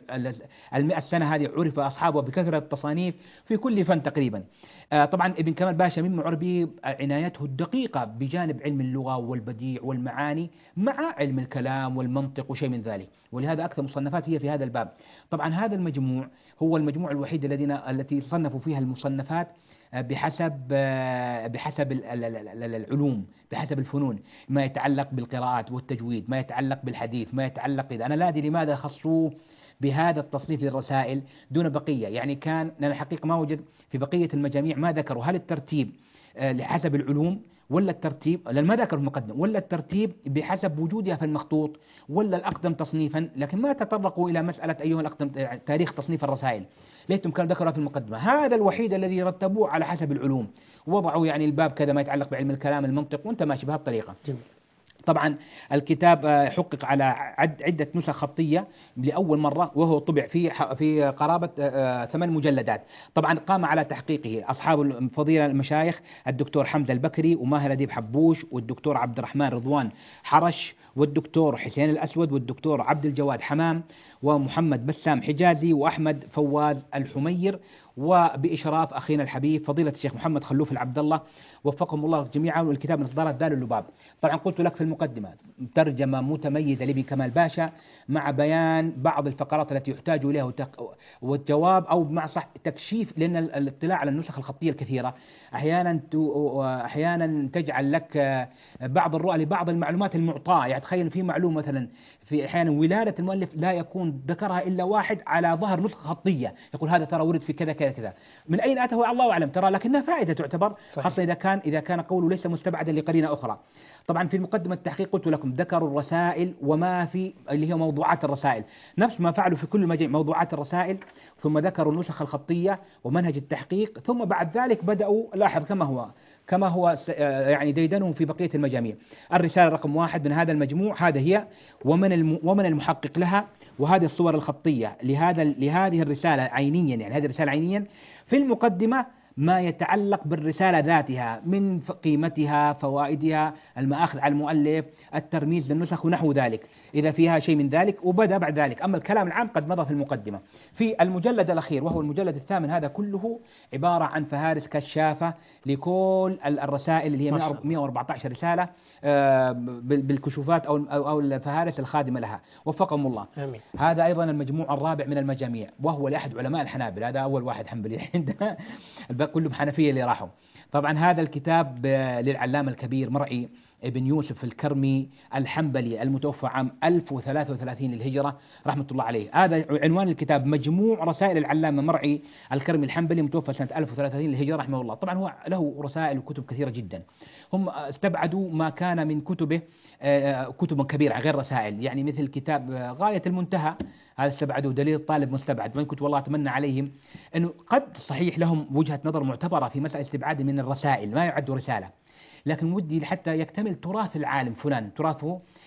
المئة سنة هذه عرف أصحابه بكثرة التصانيف في كل فن تقريبا. طبعا ابن كمال باشا مما عرف به عنايته الدقيقة بجانب علم اللغة والبديع والمعاني مع علم الكلام والمنطق وشيء من ذلك، ولهذا أكثر مصنفات هي في هذا الباب. طبعا هذا المجموع هو المجموع الوحيد الذين التي صنفوا فيها المصنفات بحسب بحسب العلوم، بحسب الفنون، ما يتعلق بالقراءات والتجويد، ما يتعلق بالحديث، ما يتعلق إذا أنا لا أدري لماذا خصوه بهذا التصنيف للرسائل دون بقية. يعني كان لأن الحقيقة ما وجد في بقية المجاميع ما ذكروا هل الترتيب لحسب العلوم ولا الترتيب، لأن ما ذكروا المقدم، ولا الترتيب بحسب وجودها في المخطوط، ولا الأقدم تصنيفا، لكن ما تطرقوا إلى مسألة أيها الأقدم تاريخ تصنيف الرسائل، ليتهم كانوا ذكرها في المقدمة. هذا الوحيد الذي رتبوه على حسب العلوم، وضعوا يعني الباب كذا ما يتعلق بعلم الكلام المنطق، وانت ماشي بهالطريقة. جميل. طبعا الكتاب حقق على عدة نسخ خطية لأول مرة، وهو طبع في في قرابة ثمان مجلدات. طبعا قام على تحقيقه أصحاب الفضيلة المشايخ الدكتور حمزة البكري وماهر أديب حبوش والدكتور عبد الرحمن رضوان حرش والدكتور حسين الأسود والدكتور عبد الجواد حمام ومحمد بسام حجازي وأحمد فواز الحمير، وبإشراف أخينا الحبيب فضيلة الشيخ محمد خلوف العبد الله وفقهم الله جميعا. والكتاب من إصدارات دار اللباب. طبعا قلت لك في المقدمة ترجمة متميزة لابن كمال باشا مع بيان بعض الفقرات التي يحتاج إليها والجواب أو مع صح تكشيف، لأن الاطلاع على النسخ الخطية الكثيرة أحيانا أحيانا تجعل لك بعض الرؤى لبعض المعلومات المعطاة. يعني تخيل في معلومة مثلا في أحيانا ولادة المؤلف لا يكون ذكرها إلا واحد على ظهر نسخة خطية، يقول هذا ترى ورد في كذا كذا كذا، من أين أتى الله أعلم، ترى لكنها فائدة تعتبر، خاصة إذا كان إذا كان قوله ليس مستبعدا لقرينة أخرى. طبعا في مقدمة التحقيق قلت لكم ذكروا الرسائل وما في اللي هي موضوعات الرسائل، نفس ما فعلوا في كل مجال موضوعات الرسائل، ثم ذكروا النسخ الخطية ومنهج التحقيق، ثم بعد ذلك بدأوا لاحظ كما هو كما هو يعني ديدنهم في بقية المجاميع. الرسالة رقم واحد من هذا المجموع هذا هي ومن ومن المحقق لها، وهذه الصور الخطية لهذا لهذه الرسالة عينيا، يعني هذه الرسالة عينيا. في المقدمة ما يتعلق بالرسالة ذاتها من قيمتها، فوائدها، المآخذ على المؤلف، الترميز للنسخ ونحو ذلك إذا فيها شيء من ذلك، وبدأ بعد ذلك. أما الكلام العام قد مضى في المقدمة. في المجلد الأخير وهو المجلد الثامن هذا كله عبارة عن فهارس كشافة لكل الرسائل اللي هي مئة وأربعة عشر رسالة بالكشوفات أو أو الفهارس الخادمة لها وفقهم الله. آمين. هذا أيضا المجموع الرابع من المجاميع، وهو لأحد علماء الحنابل، هذا أول واحد حنبلي عندنا، الباقي كلهم حنفية اللي راحوا. طبعا هذا الكتاب للعلامة الكبير مرعي ابن يوسف الكرمي الحنبلي المتوفى عام ألف وثلاثة وثلاثين للهجرة رحمة الله عليه. هذا عنوان الكتاب مجموع رسائل العلامة مرعي الكرمي الحنبلي المتوفى سنة ألف وثلاثة وثلاثين للهجرة رحمه الله. طبعا هو له رسائل وكتب كثيرة جدا، هم استبعدوا ما كان من كتبه كتب كبيرة غير رسائل، يعني مثل كتاب غاية المنتهى هذا استبعدوا، دليل الطالب مستبعد. وإن كنت والله أتمنى عليهم أنه قد صحيح لهم وجهة نظر معتبرة في مسألة استبعاد من الرسائل ما يعد رسالة، لكن ودي حتى يكتمل تراث العالم فلان تراثه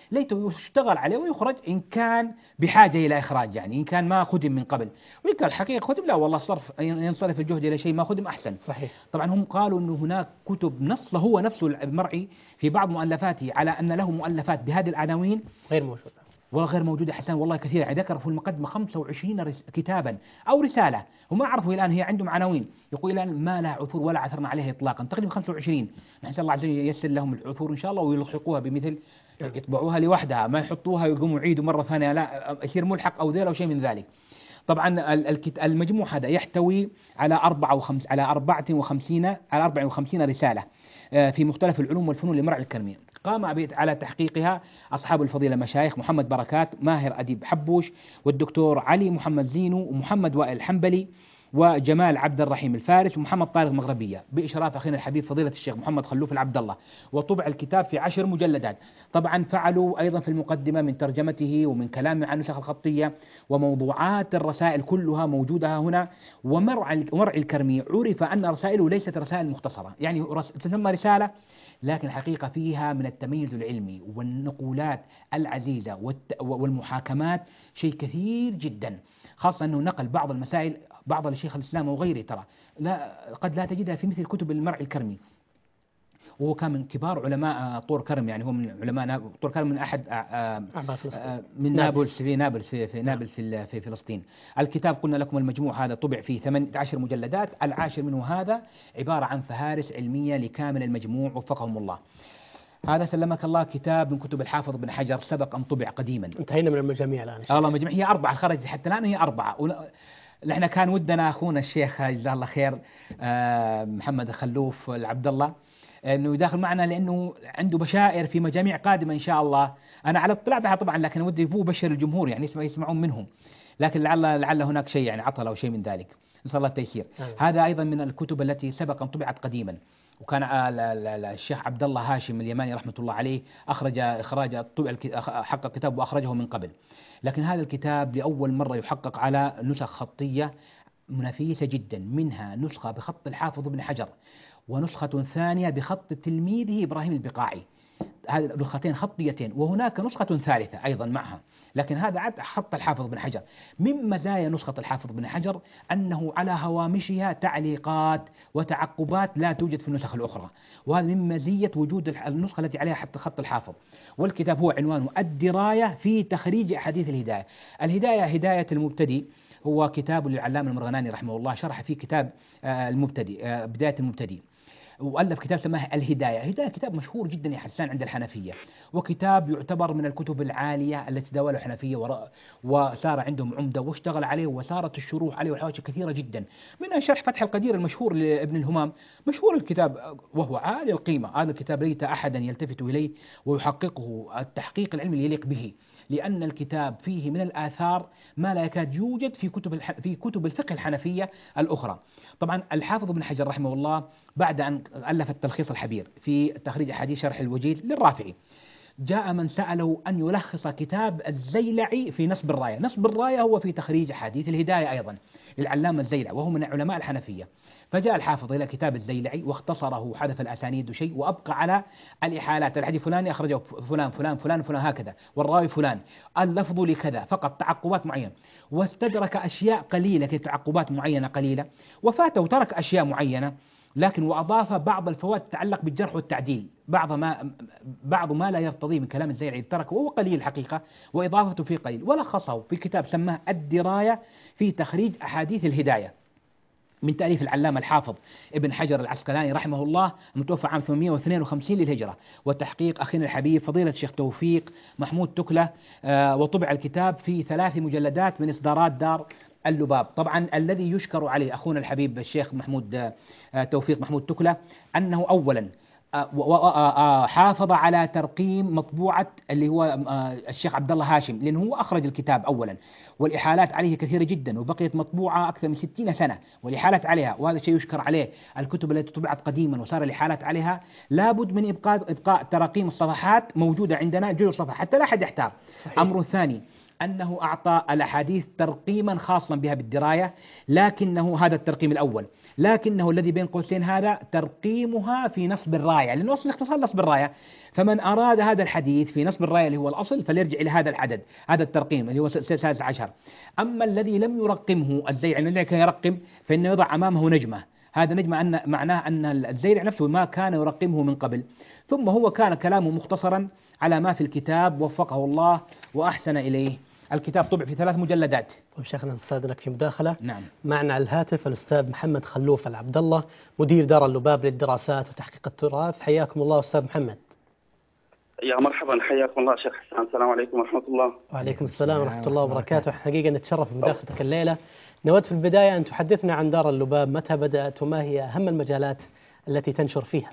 ليته يشتغل عليه ويخرج إن كان بحاجة إلى إخراج، يعني إن كان ما خدم من قبل. ويقال الحقيقة خدم، لا والله صرف ينصرف الجهد إلى شيء ما خدم أحسن. صحيح. طبعا هم قالوا أنه هناك كتب نص هو نفسه المرعي في بعض مؤلفاته على أن له مؤلفات بهذه العناوين غير موجودة ولا غير موجودة حسنا، والله كثيرة. يعني ذكر في المقدمة خمسة وعشرين كتابا أو رسالة، وما عرفوا الآن هي عندهم عناوين، يقول الآن ما لها عثور ولا عثرنا عليها إطلاقا، تقريبا خمسة وعشرين. نحن الله عز وجل ييسر لهم العثور إن شاء الله ويلحقوها بمثل يطبعوها لوحدها، ما يحطوها ويقوموا يعيدوا مرة ثانية، لا يصير ملحق أو ذيل أو شيء من ذلك. طبعا المجموع هذا يحتوي على أربعة وخمس على أربعة وخمسين على أربعة وخمسين رسالة في مختلف العلوم والفنون لمرعي الكرمي. قام على تحقيقها أصحاب الفضيلة مشايخ محمد بركات، ماهر أديب حبوش، والدكتور علي محمد زينو، ومحمد وائل الحنبلي، وجمال عبد الرحيم الفارس، ومحمد طارق مغربية، بإشراف أخينا الحبيب فضيلة الشيخ محمد خلوف العبد الله. وطبع الكتاب في عشر مجلدات. طبعا فعلوا أيضا في المقدمة من ترجمته ومن كلامه عن النسخ الخطية وموضوعات الرسائل كلها موجودة هنا. ومرعي الكرمي عرف أن رسائله ليست رسائل مختصرة، يعني تسمى رسالة لكن حقيقة فيها من التميز العلمي والنقولات العزيزة والمحاكمات شيء كثير جدا، خاصة أنه نقل بعض المسائل بعض لشيخ الإسلام وغيره، ترى لا قد لا تجدها في مثل كتب المرعي الكرمي. وهو كان من كبار علماء طور كرم، يعني هو من علماء طور كرم، من أحد من نابلس في نابلس في, في نابلس في, في فلسطين. الكتاب قلنا لكم المجموع هذا طبع في ثمانية عشر مجلدات، العاشر منه هذا عبارة عن فهارس علمية لكامل المجموع وفقهم الله. هذا سلمك الله كتاب من كتب الحافظ بن حجر، سبق أن طبع قديما. انتهينا من المجاميع الآن. الله مجموع هي أربعة، خرجت حتى الآن هي أربعة. نحن كان ودنا أخونا الشيخ جزاه الله خير محمد خلوف العبد الله انه يداخل معنا، لانه عنده بشائر في مجاميع قادمه ان شاء الله. انا على اطلاع بها طبعا، لكن ودي يبو بشر الجمهور يعني يسمع يسمعون منهم، لكن لعل لعل هناك شيء يعني عطل او شيء من ذلك، نسال الله التيسير. أه. هذا ايضا من الكتب التي سبق ان طبعت قديما، وكان الشيخ عبد الله هاشم اليماني رحمه الله عليه اخرج اخراج حقق كتاب واخرجه من قبل، لكن هذا الكتاب لاول مره يحقق على نسخ خطيه نفيسه جدا، منها نسخه بخط الحافظ بن حجر، ونسخة ثانية بخط تلميذه إبراهيم البقاعي، هذه نسختين خطيتين، وهناك نسخة ثالثة أيضا معها، لكن هذا عد خط الحافظ بن حجر. من مزايا نسخة الحافظ بن حجر أنه على هوامشها تعليقات وتعقبات لا توجد في النسخ الأخرى، وهذا من مزية وجود النسخة التي عليها حتى خط الحافظ. والكتاب هو عنوانه الدراية في تخريج أحاديث الهداية. الهداية هداية المبتدئ هو كتاب للعلامة المرغناني رحمه الله، شرح فيه كتاب المبتدئ بداية المبتدئ، وألف كتاب سماه الهداية. هداية كتاب مشهور جدا يا حسان عند الحنفية، وكتاب يعتبر من الكتب العالية التي تداولها الحنفية وصار عندهم عمدة واشتغل عليه، وصارت الشروح عليه وحواشي كثيرة جدا، منها شرح فتح القدير المشهور لابن الهمام، مشهور الكتاب وهو عالي القيمة. هذا الكتاب ليت أحدا يلتفت إليه ويحققه التحقيق العلمي اللي يليق به، لأن الكتاب فيه من الآثار ما لا يكاد يوجد في كتب الح... في كتب الفقه الحنفية الأخرى. طبعا الحافظ ابن حجر رحمه الله بعد أن ألف التلخيص الحبير في تخريج أحاديث شرح الوجيز للرافعي، جاء من سأله أن يلخص كتاب الزيلعي في نصب الراية. نصب الراية هو في تخريج أحاديث الهداية أيضا للعلامة الزيلعي، وهو من علماء الحنفية. فجاء الحافظ إلى كتاب الزيلعي واختصره وحذف الأسانيد شيء، وأبقى على الإحالات، الحديث فلان أخرجه فلان فلان فلان فلان هكذا، والراوي فلان، اللفظ لكذا، فقط تعقبات معينة، واستدرك أشياء قليلة تعقبات معينة قليلة، وفاته وترك أشياء معينة، لكن وأضاف بعض الفوائد تتعلق بالجرح والتعديل، بعض ما بعض ما لا يرتضيه من كلام الزيلعي تركه، وهو قليل الحقيقة وإضافته فيه قليل، ولخصه في كتاب سماه الدراية في تخريج أحاديث الهداية، من تأليف العلامة الحافظ ابن حجر العسقلاني رحمه الله، المتوفى عام ثمانمائة واثنين وخمسين للهجرة، وتحقيق أخينا الحبيب فضيلة الشيخ توفيق محمود تكلة. آه وطبع الكتاب في ثلاث مجلدات من إصدارات دار اللباب. طبعا الذي يشكر عليه أخونا الحبيب الشيخ محمود آه توفيق محمود تكلة أنه أولا حافظ على ترقيم مطبوعة اللي هو الشيخ عبد الله هاشم، لأنه هو أخرج الكتاب أولا، والإحالات عليه كثيرة جدا، وبقيت مطبوعة أكثر من ستين سنة والإحالات عليها، وهذا شيء يشكر عليه. الكتب التي طبعت قديما وصار الإحالات عليها لابد من إبقاء إبقاء تراقيم الصفحات موجودة عندنا جزء صفحة حتى لا أحد يحتار. صحيح. أمر ثاني أنه أعطى الأحاديث ترقيما خاصا بها بالدراية، لكنه هذا الترقيم الأول، لكنه الذي بين قوسين هذا ترقيمها في نصب الراية، لأنه أصل اختصار نصب الراية. فمن أراد هذا الحديث في نصب الراية اللي هو الأصل فليرجع إلى هذا العدد، هذا الترقيم اللي هو سادس عشر. أما الذي لم يرقمه الزيرعي، الذي كان يرقم فإنه يضع أمامه نجمة، هذا نجمة أن معناه أن الزيرعي نفسه ما كان يرقمه من قبل، ثم هو كان كلامه مختصرا على ما في الكتاب وفقه الله وأحسن إليه. الكتاب طبع في ثلاث مجلدات. طيب شيخنا نستأذنك في مداخلة. نعم. معنا على الهاتف الأستاذ محمد خلوف العبد الله، مدير دار اللباب للدراسات وتحقيق التراث. حياكم الله أستاذ محمد. يا مرحبا، حياكم الله شيخ حسان. السلام عليكم ورحمة الله. وعليكم السلام ورحمة الله وبركاته. حقيقة نتشرف بمداخلتك الليلة. نود في البداية أن تحدثنا عن دار اللباب، متى بدأت وما هي أهم المجالات التي تنشر فيها؟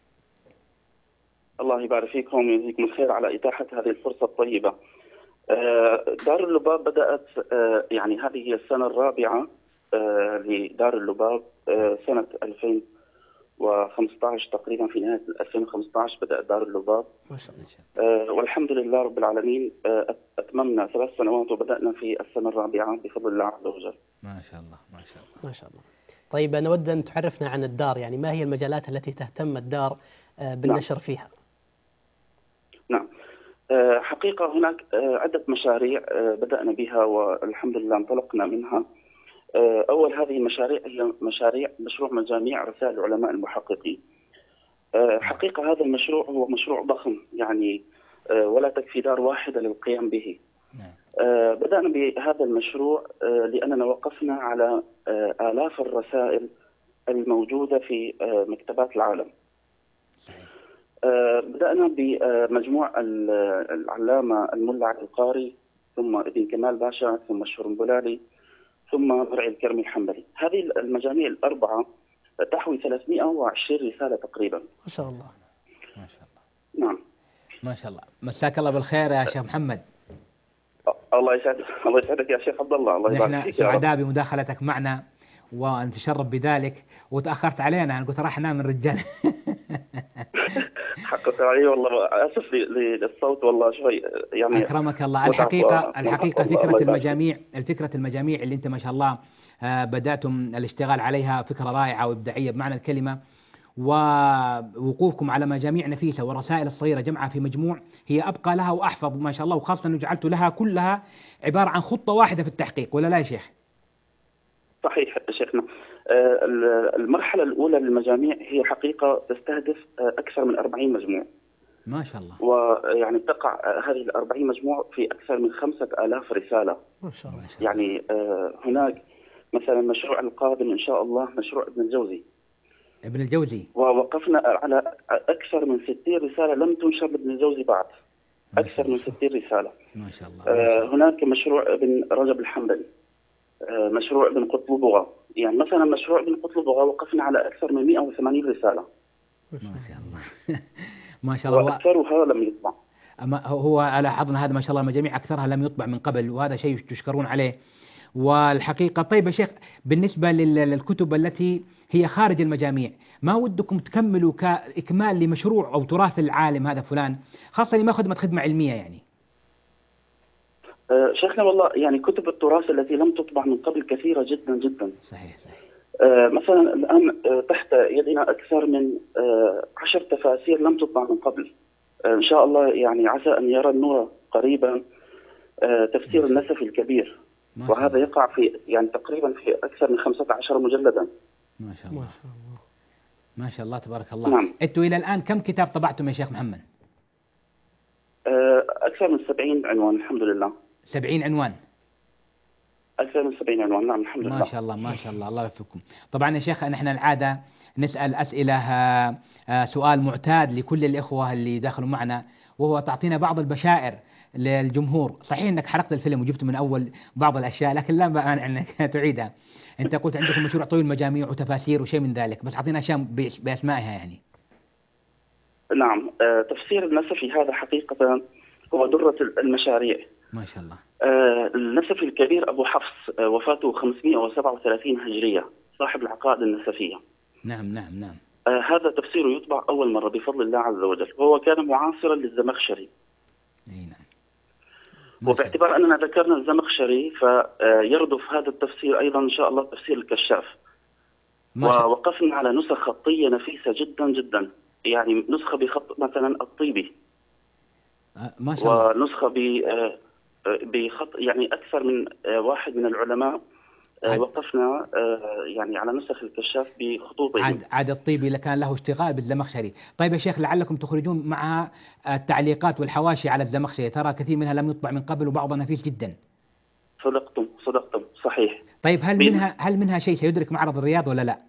الله يبارك فيكم ويجزيكم الخير على إتاحة هذه الفرصة الطيبة. دار اللباب بدأت يعني هذه هي السنة الرابعة لدار اللباب، سنة ألفين وخمسة عشر تقريبا، في نهاية ألفين وخمسة عشر بدأت دار اللباب ما شاء الله. والحمد لله رب العالمين أتممنا ثلاث سنوات وبدأنا في السنة الرابعة بفضل الله عز وجل. ما شاء الله ما شاء الله ما شاء الله. طيب نود أن تعرفنا عن الدار، يعني ما هي المجالات التي تهتم الدار بالنشر نعم. فيها؟ نعم، حقيقة هناك عدة مشاريع بدأنا بها والحمد لله انطلقنا منها. أول هذه المشاريع هي مشاريع مشروع مجاميع رسائل العلماء المحققين. حقيقة هذا المشروع هو مشروع ضخم، يعني ولا تكفي دار واحدة للقيام به. بدأنا بهذا المشروع لأننا وقفنا على آلاف الرسائل الموجودة في مكتبات العالم. بدأنا بمجموع العلامة الملا علي القاري، ثم ابن كمال باشا، ثم الشرنبلالي، ثم مرعي الكرمي الحنبلي. هذه المجاميع الأربعة تحوي ثلاثمئة وعشرين رسالة تقريبا. ما شاء الله. ما شاء الله. نعم. ما شاء الله. مساك الله بالخير يا شيخ محمد. الله يسعدك، الله يسعدك يا شيخ عبد الله. الله يبارك فيك. نحن سعداء بمداخلتك معنا ونتشرف بذلك، وتأخرت علينا، أنا قلت راح أنام من الرجال. حقك علي والله، اسف للصوت والله شوي يعني. اكرمك الله. الحقيقه الحقيقه فكره المجاميع الفكره المجاميع اللي انت ما شاء الله بداتم الاشتغال عليها فكره رائعه وابداعيه بمعنى الكلمه، ووقوفكم على مجاميع نفيسه والرسائل الصغيره جمعها في مجموع هي ابقى لها واحفظ ما شاء الله، وخاصه انه جعلت لها كلها عباره عن خطه واحده في التحقيق، ولا لا يا شيخ؟ صحيح شيخنا. المرحلة الأولى للمجاميع هي حقيقة تستهدف أكثر من أربعين مجموع. ما شاء الله. ويعني تقع هذه الأربعين مجموع في أكثر من خمسة آلاف رسالة. ما شاء الله. يعني هناك مثلا المشروع القادم إن شاء الله مشروع ابن الجوزي. ابن الجوزي. ووقفنا على أكثر من ستين رسالة لم تنشر لابن الجوزي بعد. أكثر من ستين رسالة. ما شاء الله. هناك مشروع ابن رجب الحنبلي، مشروع ابن قطلبغة. يعني مثلا مشروع ابن قطلبغة وقفنا على أكثر من مئة وثمانين رسالة. ما شاء الله. ما شاء الله. وأكثرها لم يطبع. أما هو لاحظنا هذا ما شاء الله المجاميع أكثرها لم يطبع من قبل، وهذا شيء تشكرون عليه. والحقيقة طيب يا شيخ، بالنسبة للكتب التي هي خارج المجاميع، ما ودكم تكملوا كإكمال لمشروع أو تراث العالم هذا فلان، خاصة لما خدمة خدمة علمية يعني؟ أه شيخنا والله يعني كتب التراث التي لم تطبع من قبل كثيرة جدا جدا. صحيح صحيح. أه مثلا الآن أه تحت يدنا أكثر من أه عشر تفاسير لم تطبع من قبل. أه إن شاء الله يعني عسى أن يرى النور قريبا. أه تفسير النسفي الكبير، وهذا يقع في يعني تقريبا في أكثر من خمسة عشر مجلدا. ما شاء الله. ما شاء الله تبارك الله. نعم. أنتوا إلى الآن كم كتاب طبعتم يا شيخ محمد؟ أه أكثر من سبعين عنوان الحمد لله. سبعين عنوان. أكثر من سبعين عنوان نعم الحمد لله. ما شاء الله ما شاء الله، الله يوفقكم. طبعا يا شيخ نحن العادة نسأل أسئلة سؤال معتاد لكل الإخوة اللي داخلوا معنا، وهو تعطينا بعض البشائر للجمهور. صحيح أنك حرقت الفيلم وجبت من أول بعض الأشياء، لكن لا مانع أنك تعيدها. أنت قلت عندكم مشروع طويل مجاميع وتفاسير وشيء من ذلك، بس أعطينا أشياء بأسمائها يعني. نعم. آه تفسير النسفي هذا حقيقة هو درة المشاريع. ما شاء الله. آه النسفي الكبير أبو حفص آه وفاته خمسمئة وسبعة وثلاثين هجرية، صاحب العقائد النسفية. نعم نعم نعم. آه هذا تفسيره يطبع أول مرة بفضل الله عز وجل، وهو كان معاصرا للزمخشري. أي نعم. وباعتبار أننا ذكرنا الزمخشري فيردف هذا التفسير أيضا إن شاء الله تفسير الكشاف. ووقفنا على نسخ خطية نفيسة جدا جدا، يعني نسخة بخط مثلا الطيبي ما شاء الله، ونسخة بخط يعني أكثر من واحد من العلماء وقفنا يعني على نسخ الكشاف بخطوطه. عاد, عاد الطيبي اللي كان له اشتغال بالزمخشري. طيب يا شيخ، لعلكم تخرجون مع التعليقات والحواشي على الزمخشري، ترى كثير منها لم يطبع من قبل وبعضها نفيس جدا. صدقتم صدقتم صحيح. طيب هل منها هل منها شيء سيدرك معرض الرياض ولا لا؟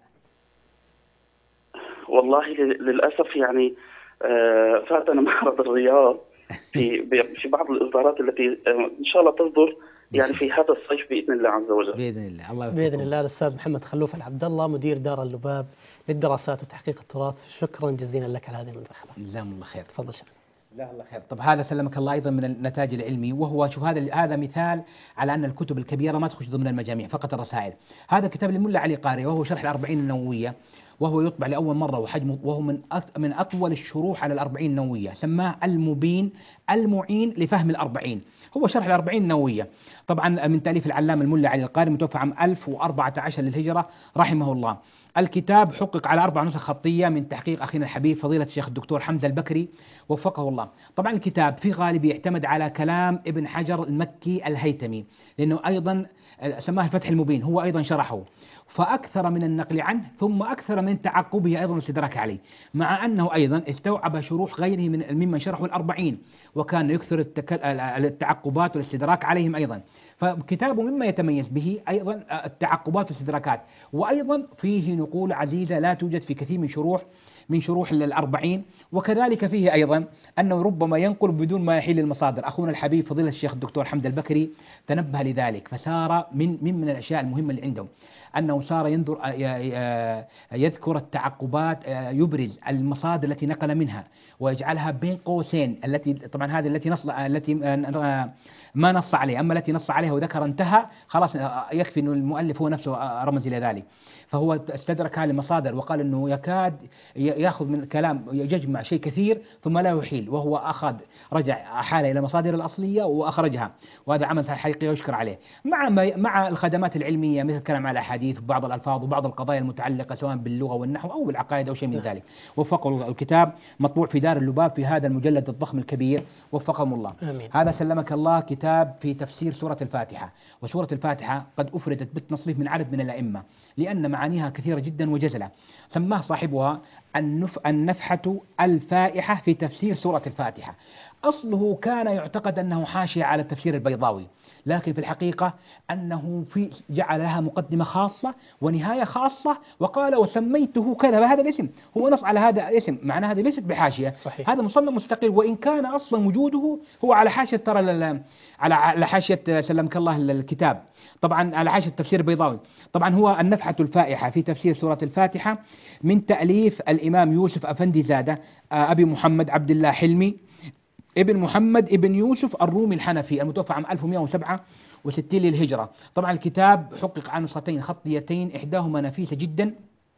والله للأسف يعني فاتنا معرض الرياض في في بعض الإصدارات التي إن شاء الله تصدر يعني في هذا الصيف بإذن الله عز وجل. بإذن الله. الله بإذن الله. الأستاذ محمد خلوف العبد الله، مدير دار اللباب للدراسات وتحقيق التراث، شكرا جزيلا لك على هذه المداخلة. جزاهم الله خير. تفضل شكرا. جزاه الله خير. طب هذا سلمك الله أيضا من النتاج العلمي، وهو شوف هذا هذا مثال على أن الكتب الكبيرة ما تخش ضمن المجاميع، فقط الرسائل. هذا كتاب للملا علي قاري وهو شرح الأربعين النووية، وهو يطبع لأول مرة وحجمه وهو من من أطول الشروح على الأربعين النووية، سماه المبين المعين لفهم الأربعين. هو شرح الأربعين النووية طبعا من تأليف العلامة الملا علي القاري، متوفى عام ألف وأربعة عشر للهجرة رحمه الله. الكتاب حقق على أربع نسخ خطية من تحقيق أخينا الحبيب فضيلة الشيخ الدكتور حمزة البكري وفقه الله. طبعا الكتاب في غالب يعتمد على كلام ابن حجر المكي الهيتمي، لأنه أيضا سماه الفتح المبين، هو أيضا شرحه، فأكثر من النقل عنه ثم أكثر من تعقبه أيضا والاستدراك عليه، مع أنه أيضا استوعب شروح غيره من ممن شرحوا الأربعين، وكان يكثر التكل... التعقبات والاستدراك عليهم أيضا. فكتابه مما يتميز به أيضا التعقبات والاستدراكات، وأيضا فيه نقول عزيزة لا توجد في كثير من شروح من شروح الأربعين. وكذلك فيه أيضا أنه ربما ينقل بدون ما يحيل المصادر. أخونا الحبيب فضيلة الشيخ الدكتور حمد البكري تنبه لذلك، فصار من من من الأشياء المهمة اللي عندهم أنه صار ينظر يذكر التعقبات، يبرز المصادر التي نقل منها ويجعلها بين قوسين، التي طبعا هذه التي نص التي ما نص عليها، أما التي نص عليها وذكر انتهى خلاص يكفي أن المؤلف هو نفسه رمز إلى ذلك. فهو استدرك هذه المصادر وقال أنه يكاد يأخذ من الكلام يجمع شيء كثير ثم لا يحيل، وهو أخذ رجع حاله إلى المصادر الأصلية وأخرجها، وهذا عمل حقيقي يشكر عليه، مع مع الخدمات العلمية مثل الكلام على الأحاديث وبعض الألفاظ وبعض القضايا المتعلقة سواء باللغة والنحو أو بالعقائد أو شيء من ذلك. وفقه الكتاب مطبوع في دار اللباب في هذا المجلد الضخم الكبير، وفقهم الله. آمين. هذا سلمك الله كتاب في تفسير سورة الفاتحة. وسورة الفاتحة قد أفردت بالتصنيف من عدد من الأئمة لأن معانيها كثيرة جدا وجزلة، سماه صاحبها النف... النفحة الفائحة في تفسير سورة الفاتحة. أصله كان يعتقد أنه حاشية على التفسير البيضاوي، لكن في الحقيقة أنه في جعل لها مقدمة خاصة ونهاية خاصة، وقال وسميته كذا بهذا الاسم، هو نص على هذا الاسم، معنى هذه ليست بحاشية. صحيح. هذا مصنف مستقل، وإن كان أصلا وجوده هو على حاشية ترى على حاشية سلمك الله الكتاب، طبعا على حاشية التفسير البيضاوي. طبعا هو النفحة الفائحة في تفسير سورة الفاتحة من تأليف الإمام يوسف أفندي زادة أبي محمد عبد الله حلمي ابن محمد ابن يوسف الرومي الحنفي، المتوفى عام ألف ومئة وسبعة وستين للهجرة. طبعا الكتاب حقق عن نسختين خطيتين إحداهما نفيسة جدا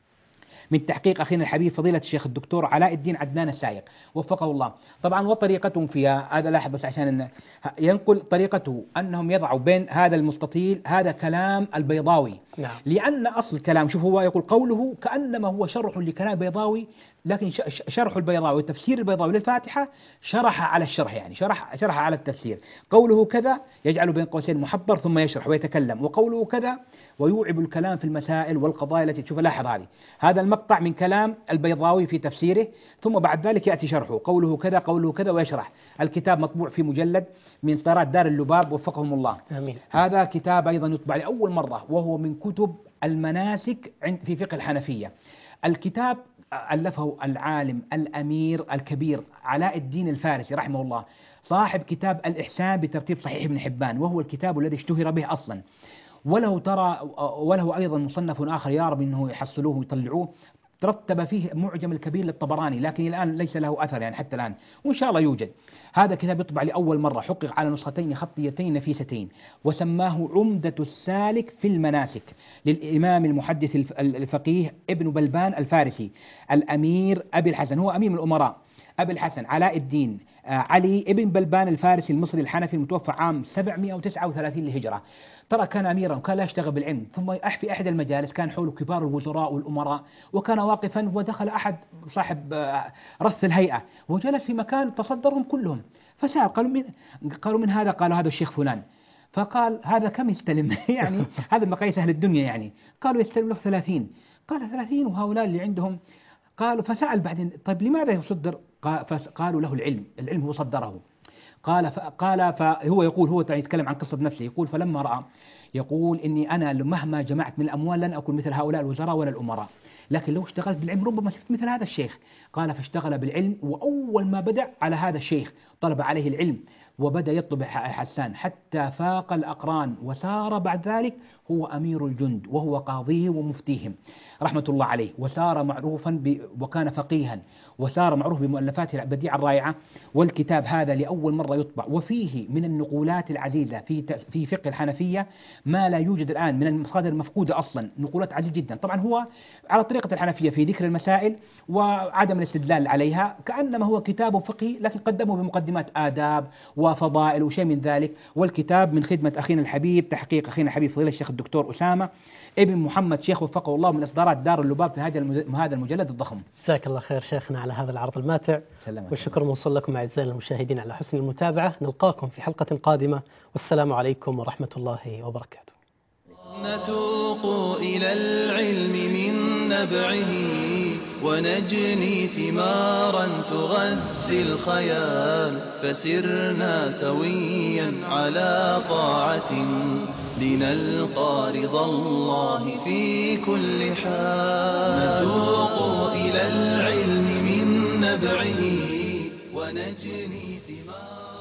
من تحقيق أخينا الحبيب فضيلة الشيخ الدكتور علاء الدين عدنان السايق وفقه الله. طبعا وطريقتهم فيها هذا لاحظ بس عشان ينقل طريقته أنهم يضعوا بين هذا المستطيل هذا كلام البيضاوي. نعم. لأن أصل الكلام شوف هو يقول قوله كأنما هو شرح لكلام البيضاوي، لكن شرح البيضاوي وتفسير البيضاوي للفاتحة شرح على الشرح، يعني شرح شرح على التفسير. قوله كذا يجعل بين قوسين محبر ثم يشرح ويتكلم، وقوله كذا ويوعب الكلام في المسائل والقضايا التي تشوف. لاحظ هذه هذا المقطع من كلام البيضاوي في تفسيره، ثم بعد ذلك يأتي شرحه قوله كذا قوله كذا ويشرح. الكتاب مطبوع في مجلد من إصدارات دار اللباب وفقهم الله. آمين. هذا كتاب أيضا يطبع لأول مرة وهو من كتب المناسك في فقه الحنفية. الكتاب ألفه العالم الأمير الكبير علاء الدين الفارسي رحمه الله، صاحب كتاب الإحسان بترتيب صحيح ابن حبان، وهو الكتاب الذي اشتهر به أصلا. وله ترى وله أيضا مصنف آخر يا رب أنه يحصلوه ويطلعوه، ترتب فيه معجم الكبير للطبراني، لكن الآن ليس له أثر يعني حتى الآن، وإن شاء الله يوجد. هذا كتاب يطبع لأول مرة، حقق على نسختين خطيتين نفيستين، وسماه عمدة السالك في المناسك للإمام المحدث الفقيه ابن بلبان الفارسي الأمير أبي الحسن، هو أمير الأمراء أبي الحسن علاء الدين علي ابن بلبان الفارسي المصري الحنفي المتوفى عام سبعمائة وتسعة وثلاثين للهجرة. ترى كان أميرا وكان لا يشتغل بالعلم، ثم في أحد المجالس كان حوله كبار الوزراء والأمراء، وكان واقفا ودخل أحد صاحب رأس الهيئة وجلس في مكان تصدرهم كلهم، فسأل قالوا من قالوا من هذا؟ قالوا هذا الشيخ فلان. فقال هذا كم يستلم؟ يعني هذا المقاييس أهل الدنيا يعني. قالوا يستلم له ثلاثين. قال ثلاثين وهؤلاء اللي عندهم؟ قالوا فسأل بعدين طيب لماذا يصدر؟ قالوا له العلم، العلم هو صدره. قال قال فهو يقول هو يتكلم عن قصة نفسه، يقول فلما رأى يقول إني أنا مهما جمعت من الأموال لن أكون مثل هؤلاء الوزراء ولا الأمراء، لكن لو اشتغلت بالعلم ربما صرت مثل هذا الشيخ. قال فاشتغل بالعلم، وأول ما بدأ على هذا الشيخ طلب عليه العلم وبدأ يطلب حسان حتى فاق الأقران، وسار بعد ذلك هو أمير الجند وهو قاضيه ومفتيهم رحمة الله عليه، وسار معروفا ب... وكان فقيها، وسار معروف بمؤلفاته البديعة الرائعة. والكتاب هذا لأول مرة يطبع، وفيه من النقولات العزيزة في ت... في فقه الحنفية ما لا يوجد الآن من المصادر المفقودة أصلا، نقولات عزيزة جدا. طبعا هو على طريقة الحنفية في ذكر المسائل وعدم الاستدلال عليها، كأنما هو كتاب فقهي لكن قدمه بمقدمات آداب وفضائل وشيء من ذلك. والكتاب من خدمة أخينا الحبيب، تحقيق أخينا الحبيب فضيلة الشيخ الدكتور أسامة ابن محمد شيخ وفقه الله، من إصدارات دار اللباب في هذا المجلد الضخم. جزاك الله خير شيخنا على هذا العرض الماتع، والشكر موصول لكم أعزائي المشاهدين على حسن المتابعة. نلقاكم في حلقة قادمة، والسلام عليكم ورحمة الله وبركاته. نتوق إلى العلم من نبعه ونجني ثمارا تغذي الخيال، فسرنا سويا على طاعة لنلقى رضا الله في كل حال. نتوق إلى العلم من نبعه ونجني ثمارا